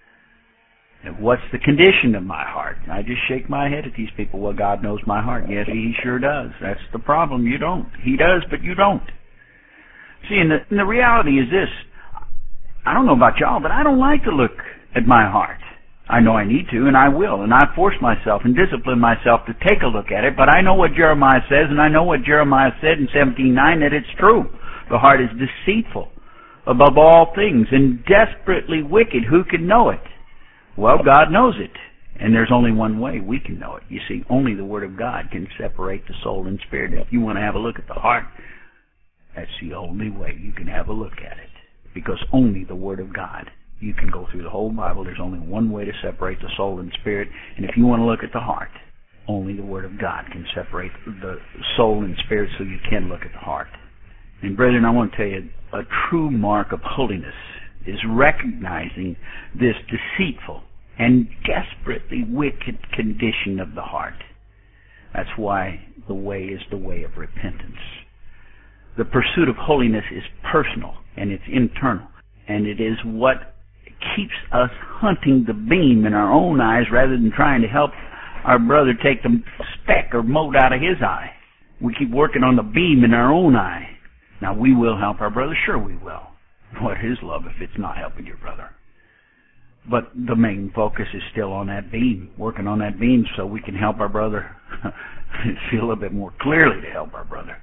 And what's the condition of my heart? I just shake my head at these people. Well, God knows my heart. Yes, He sure does. That's the problem. You don't. He does, but you don't. See, and the, and the reality is this. I don't know about y'all, but I don't like to look at my heart. I know I need to, and I will, and I force myself and discipline myself to take a look at it, but I know what Jeremiah says, and I know what Jeremiah said in seventeen nine, that it's true. The heart is deceitful above all things and desperately wicked. Who can know it? Well, God knows it, and there's only one way we can know it. You see, only the Word of God can separate the soul and spirit. If you want to have a look at the heart, that's the only way you can have a look at it, because only the Word of God. You can go through the whole Bible. There's only one way to separate the soul and spirit. And if you want to look at the heart, only the Word of God can separate the soul and spirit, so you can look at the heart. And brethren, I want to tell you, a true mark of holiness is recognizing this deceitful and desperately wicked condition of the heart. That's why the way is the way of repentance. The pursuit of holiness is personal, and it's internal. And it is what keeps us hunting the beam in our own eyes rather than trying to help our brother take the speck or mote out of his eye. We keep working on the beam in our own eye. Now, we will help our brother. Sure we will. What is love if it's not helping your brother? But the main focus is still on that beam, working on that beam so we can help our brother see a little bit more clearly to help our brother.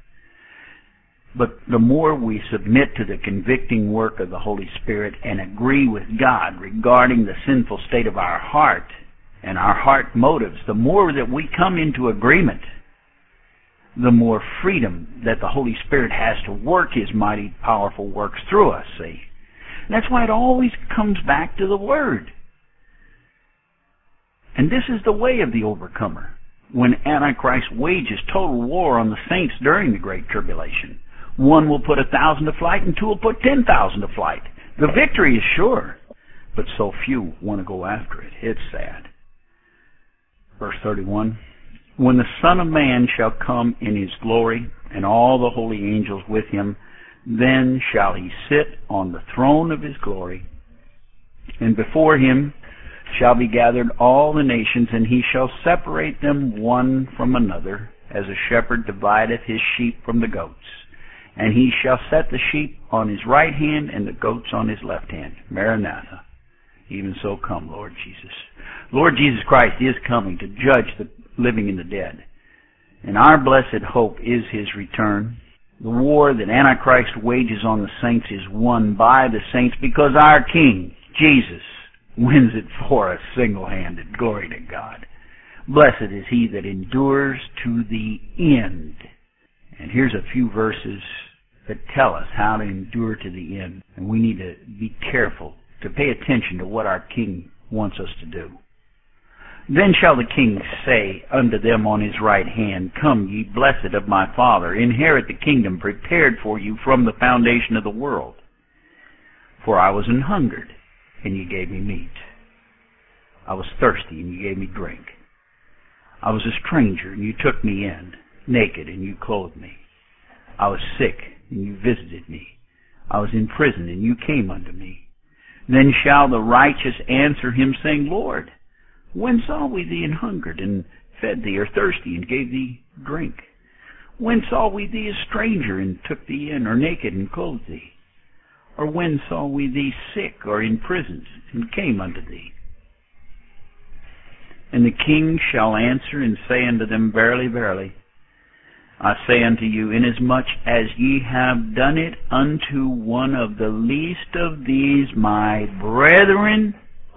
But the more we submit to the convicting work of the Holy Spirit and agree with God regarding the sinful state of our heart and our heart motives, the more that we come into agreement, the more freedom that the Holy Spirit has to work His mighty, powerful works through us, see? And that's why it always comes back to the Word. And this is the way of the overcomer. When Antichrist wages total war on the saints during the Great Tribulation, one will put a thousand to flight, and two will put ten thousand to flight. The victory is sure, but so few want to go after it. It's sad. Verse thirty-one, when the Son of Man shall come in His glory, and all the holy angels with Him, then shall He sit on the throne of His glory, and before Him shall be gathered all the nations, and He shall separate them one from another, as a shepherd divideth his sheep from the goats. And He shall set the sheep on His right hand and the goats on His left hand. Maranatha. Even so come, Lord Jesus. Lord Jesus Christ is coming to judge the living and the dead. And our blessed hope is His return. The war that Antichrist wages on the saints is won by the saints because our King, Jesus, wins it for us single-handed. Glory to God. Blessed is he that endures to the end. And here's a few verses that tell us how to endure to the end. And we need to be careful to pay attention to what our King wants us to do. Then shall the King say unto them on His right hand, Come, ye blessed of my Father, inherit the kingdom prepared for you from the foundation of the world. For I was an hungered, and ye gave me meat. I was thirsty, and ye gave me drink. I was a stranger, and you took me in, naked, and you clothed me. I was sick, and you visited me. I was in prison, and you came unto me. Then shall the righteous answer Him, saying, Lord, when saw we thee an hungered, and fed thee, or thirsty, and gave thee drink? When saw we thee a stranger, and took thee in, or naked, and clothed thee? Or when saw we thee sick, or in prison, and came unto thee? And the King shall answer and say unto them, Verily, verily, I say unto you, inasmuch as ye have done it unto one of the least of these my brethren,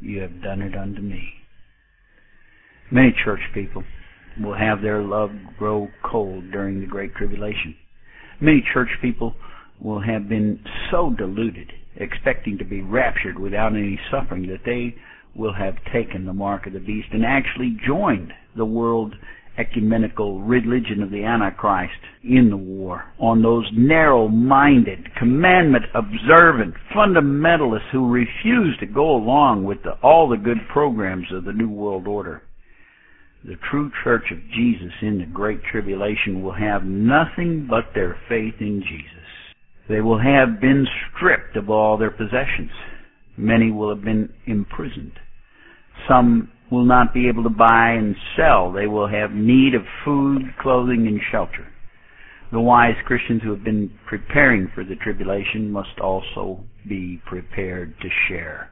you have done it unto me. Many church people will have their love grow cold during the Great Tribulation. Many church people will have been so deluded, expecting to be raptured without any suffering, that they will have taken the mark of the beast and actually joined the world ecumenical religion of the Antichrist in the war on those narrow-minded, commandment-observant fundamentalists who refuse to go along with the, all the good programs of the New World Order. The true church of Jesus in the Great Tribulation will have nothing but their faith in Jesus. They will have been stripped of all their possessions. Many will have been imprisoned. Some will not be able to buy and sell. They will have need of food, clothing, and shelter. The wise Christians who have been preparing for the tribulation must also be prepared to share.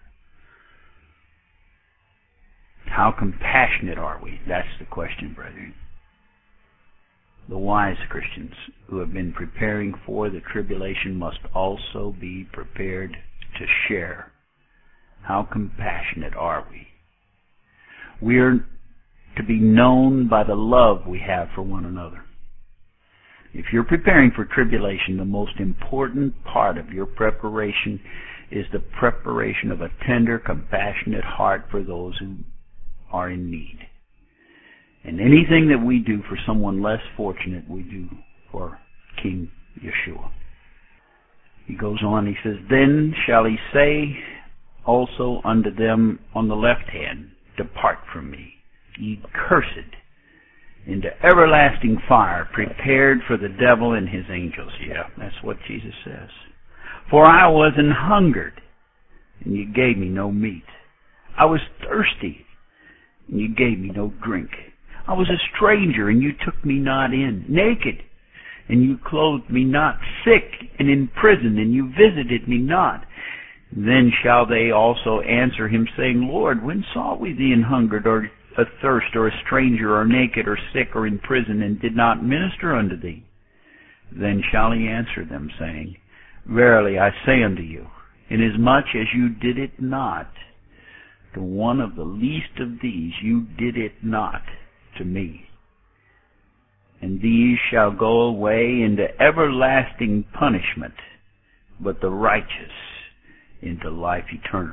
How compassionate are we? That's the question, brethren. The wise Christians who have been preparing for the tribulation must also be prepared to share. How compassionate are we? We are to be known by the love we have for one another. If you're preparing for tribulation, the most important part of your preparation is the preparation of a tender, compassionate heart for those who are in need. And anything that we do for someone less fortunate, we do for King Yeshua. He goes on, he says, Then shall he say also unto them on the left hand, Depart from me, ye cursed, into everlasting fire, prepared for the devil and his angels. Yeah, that's what Jesus says. For I was an hungered, and you gave me no meat. I was thirsty, and you gave me no drink. I was a stranger, and you took me not in. Naked, and you clothed me not. Sick, and in prison, and you visited me not. Then shall they also answer him, saying, Lord, when saw we thee an hungered, or athirst, or a stranger, or naked, or sick, or in prison, and did not minister unto thee? Then shall he answer them, saying, Verily I say unto you, inasmuch as you did it not to one of the least of these, you did it not to me. And these shall go away into everlasting punishment, but the righteous into life eternal.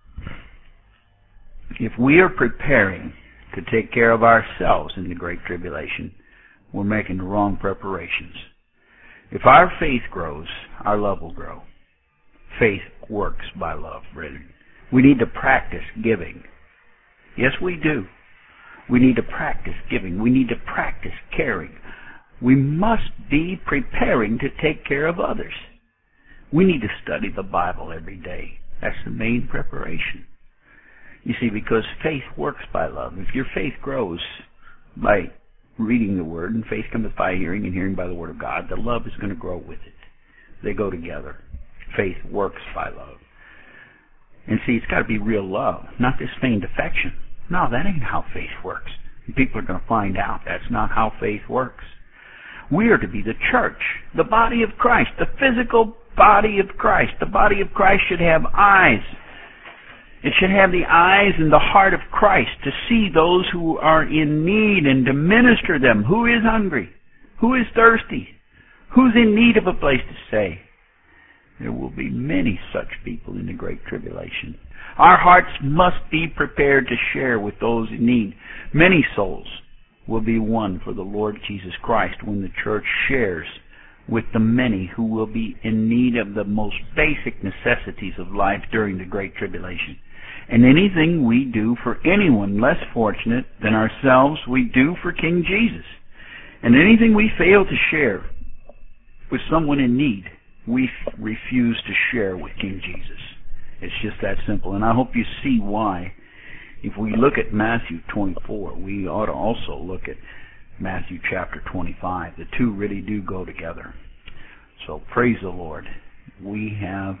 If we are preparing to take care of ourselves in the Great Tribulation, we're making the wrong preparations. If our faith grows, our love will grow. Faith works by love, brethren. We need to practice giving. Yes, we do. We need to practice giving. We need to practice caring. We must be preparing to take care of others. We need to study the Bible every day. That's the main preparation. You see, because faith works by love. If your faith grows by reading the Word, and faith cometh by hearing, and hearing by the Word of God, the love is going to grow with it. They go together. Faith works by love. And see, it's got to be real love, not this feigned affection. No, that ain't how faith works. And people are going to find out that's not how faith works. We are to be the church, the body of Christ, the physical body of Christ. The body of Christ should have eyes. It should have the eyes and the heart of Christ to see those who are in need and to minister them. Who is hungry? Who is thirsty? Who's in need of a place to stay? There will be many such people in the Great Tribulation. Our hearts must be prepared to share with those in need. Many souls will be won for the Lord Jesus Christ when the church shares with the many who will be in need of the most basic necessities of life during the Great Tribulation. And anything we do for anyone less fortunate than ourselves, we do for King Jesus. And anything we fail to share with someone in need, we refuse to share with King Jesus. It's just that simple. And I hope you see why. If we look at Matthew twenty-four, we ought to also look at Matthew chapter twenty-five. The two really do go together. So praise the Lord. We have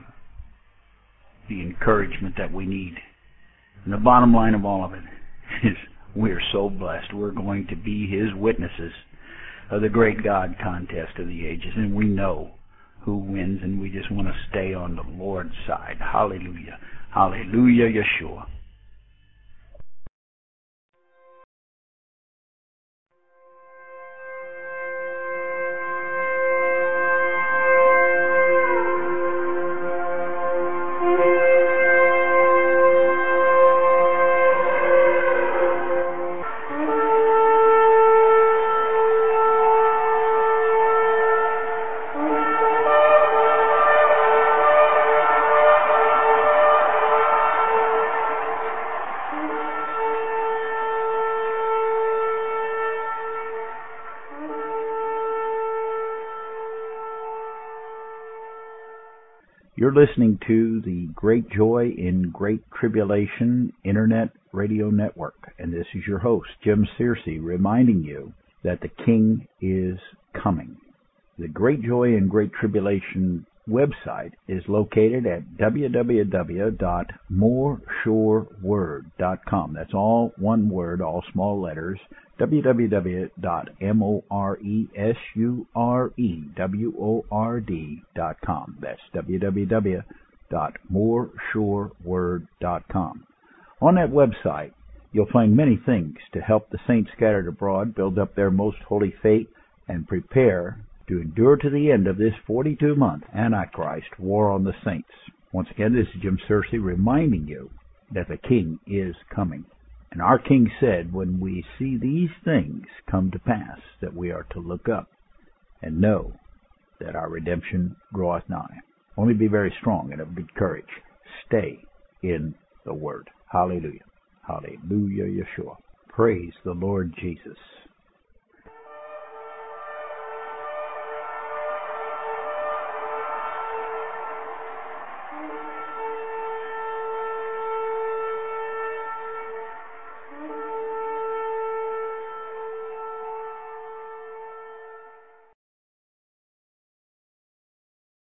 the encouragement that we need. And the bottom line of all of it is we're so blessed. We're going to be His witnesses of the great God contest of the ages. And we know who wins, and we just want to stay on the Lord's side. Hallelujah. Hallelujah, Yeshua. You're listening to the Great Joy in Great Tribulation Internet Radio Network, and this is your host, Jim Searcy, reminding you that the King is coming. The Great Joy in Great Tribulation website is located at w w w dot more sure word dot com. That's all one word, all small letters, w w w dot more sure word dot com. That's w w w dot more sure word dot com. On that website, you'll find many things to help the saints scattered abroad build up their most holy faith and prepare to endure to the end of this forty-two month Antichrist war on the saints. Once again, this is Jim Searcy reminding you that the King is coming. And our King said, when we see these things come to pass, that we are to look up and know that our redemption draweth nigh. Only be very strong and of good courage. Stay in the Word. Hallelujah. Hallelujah, Yeshua. Praise the Lord Jesus.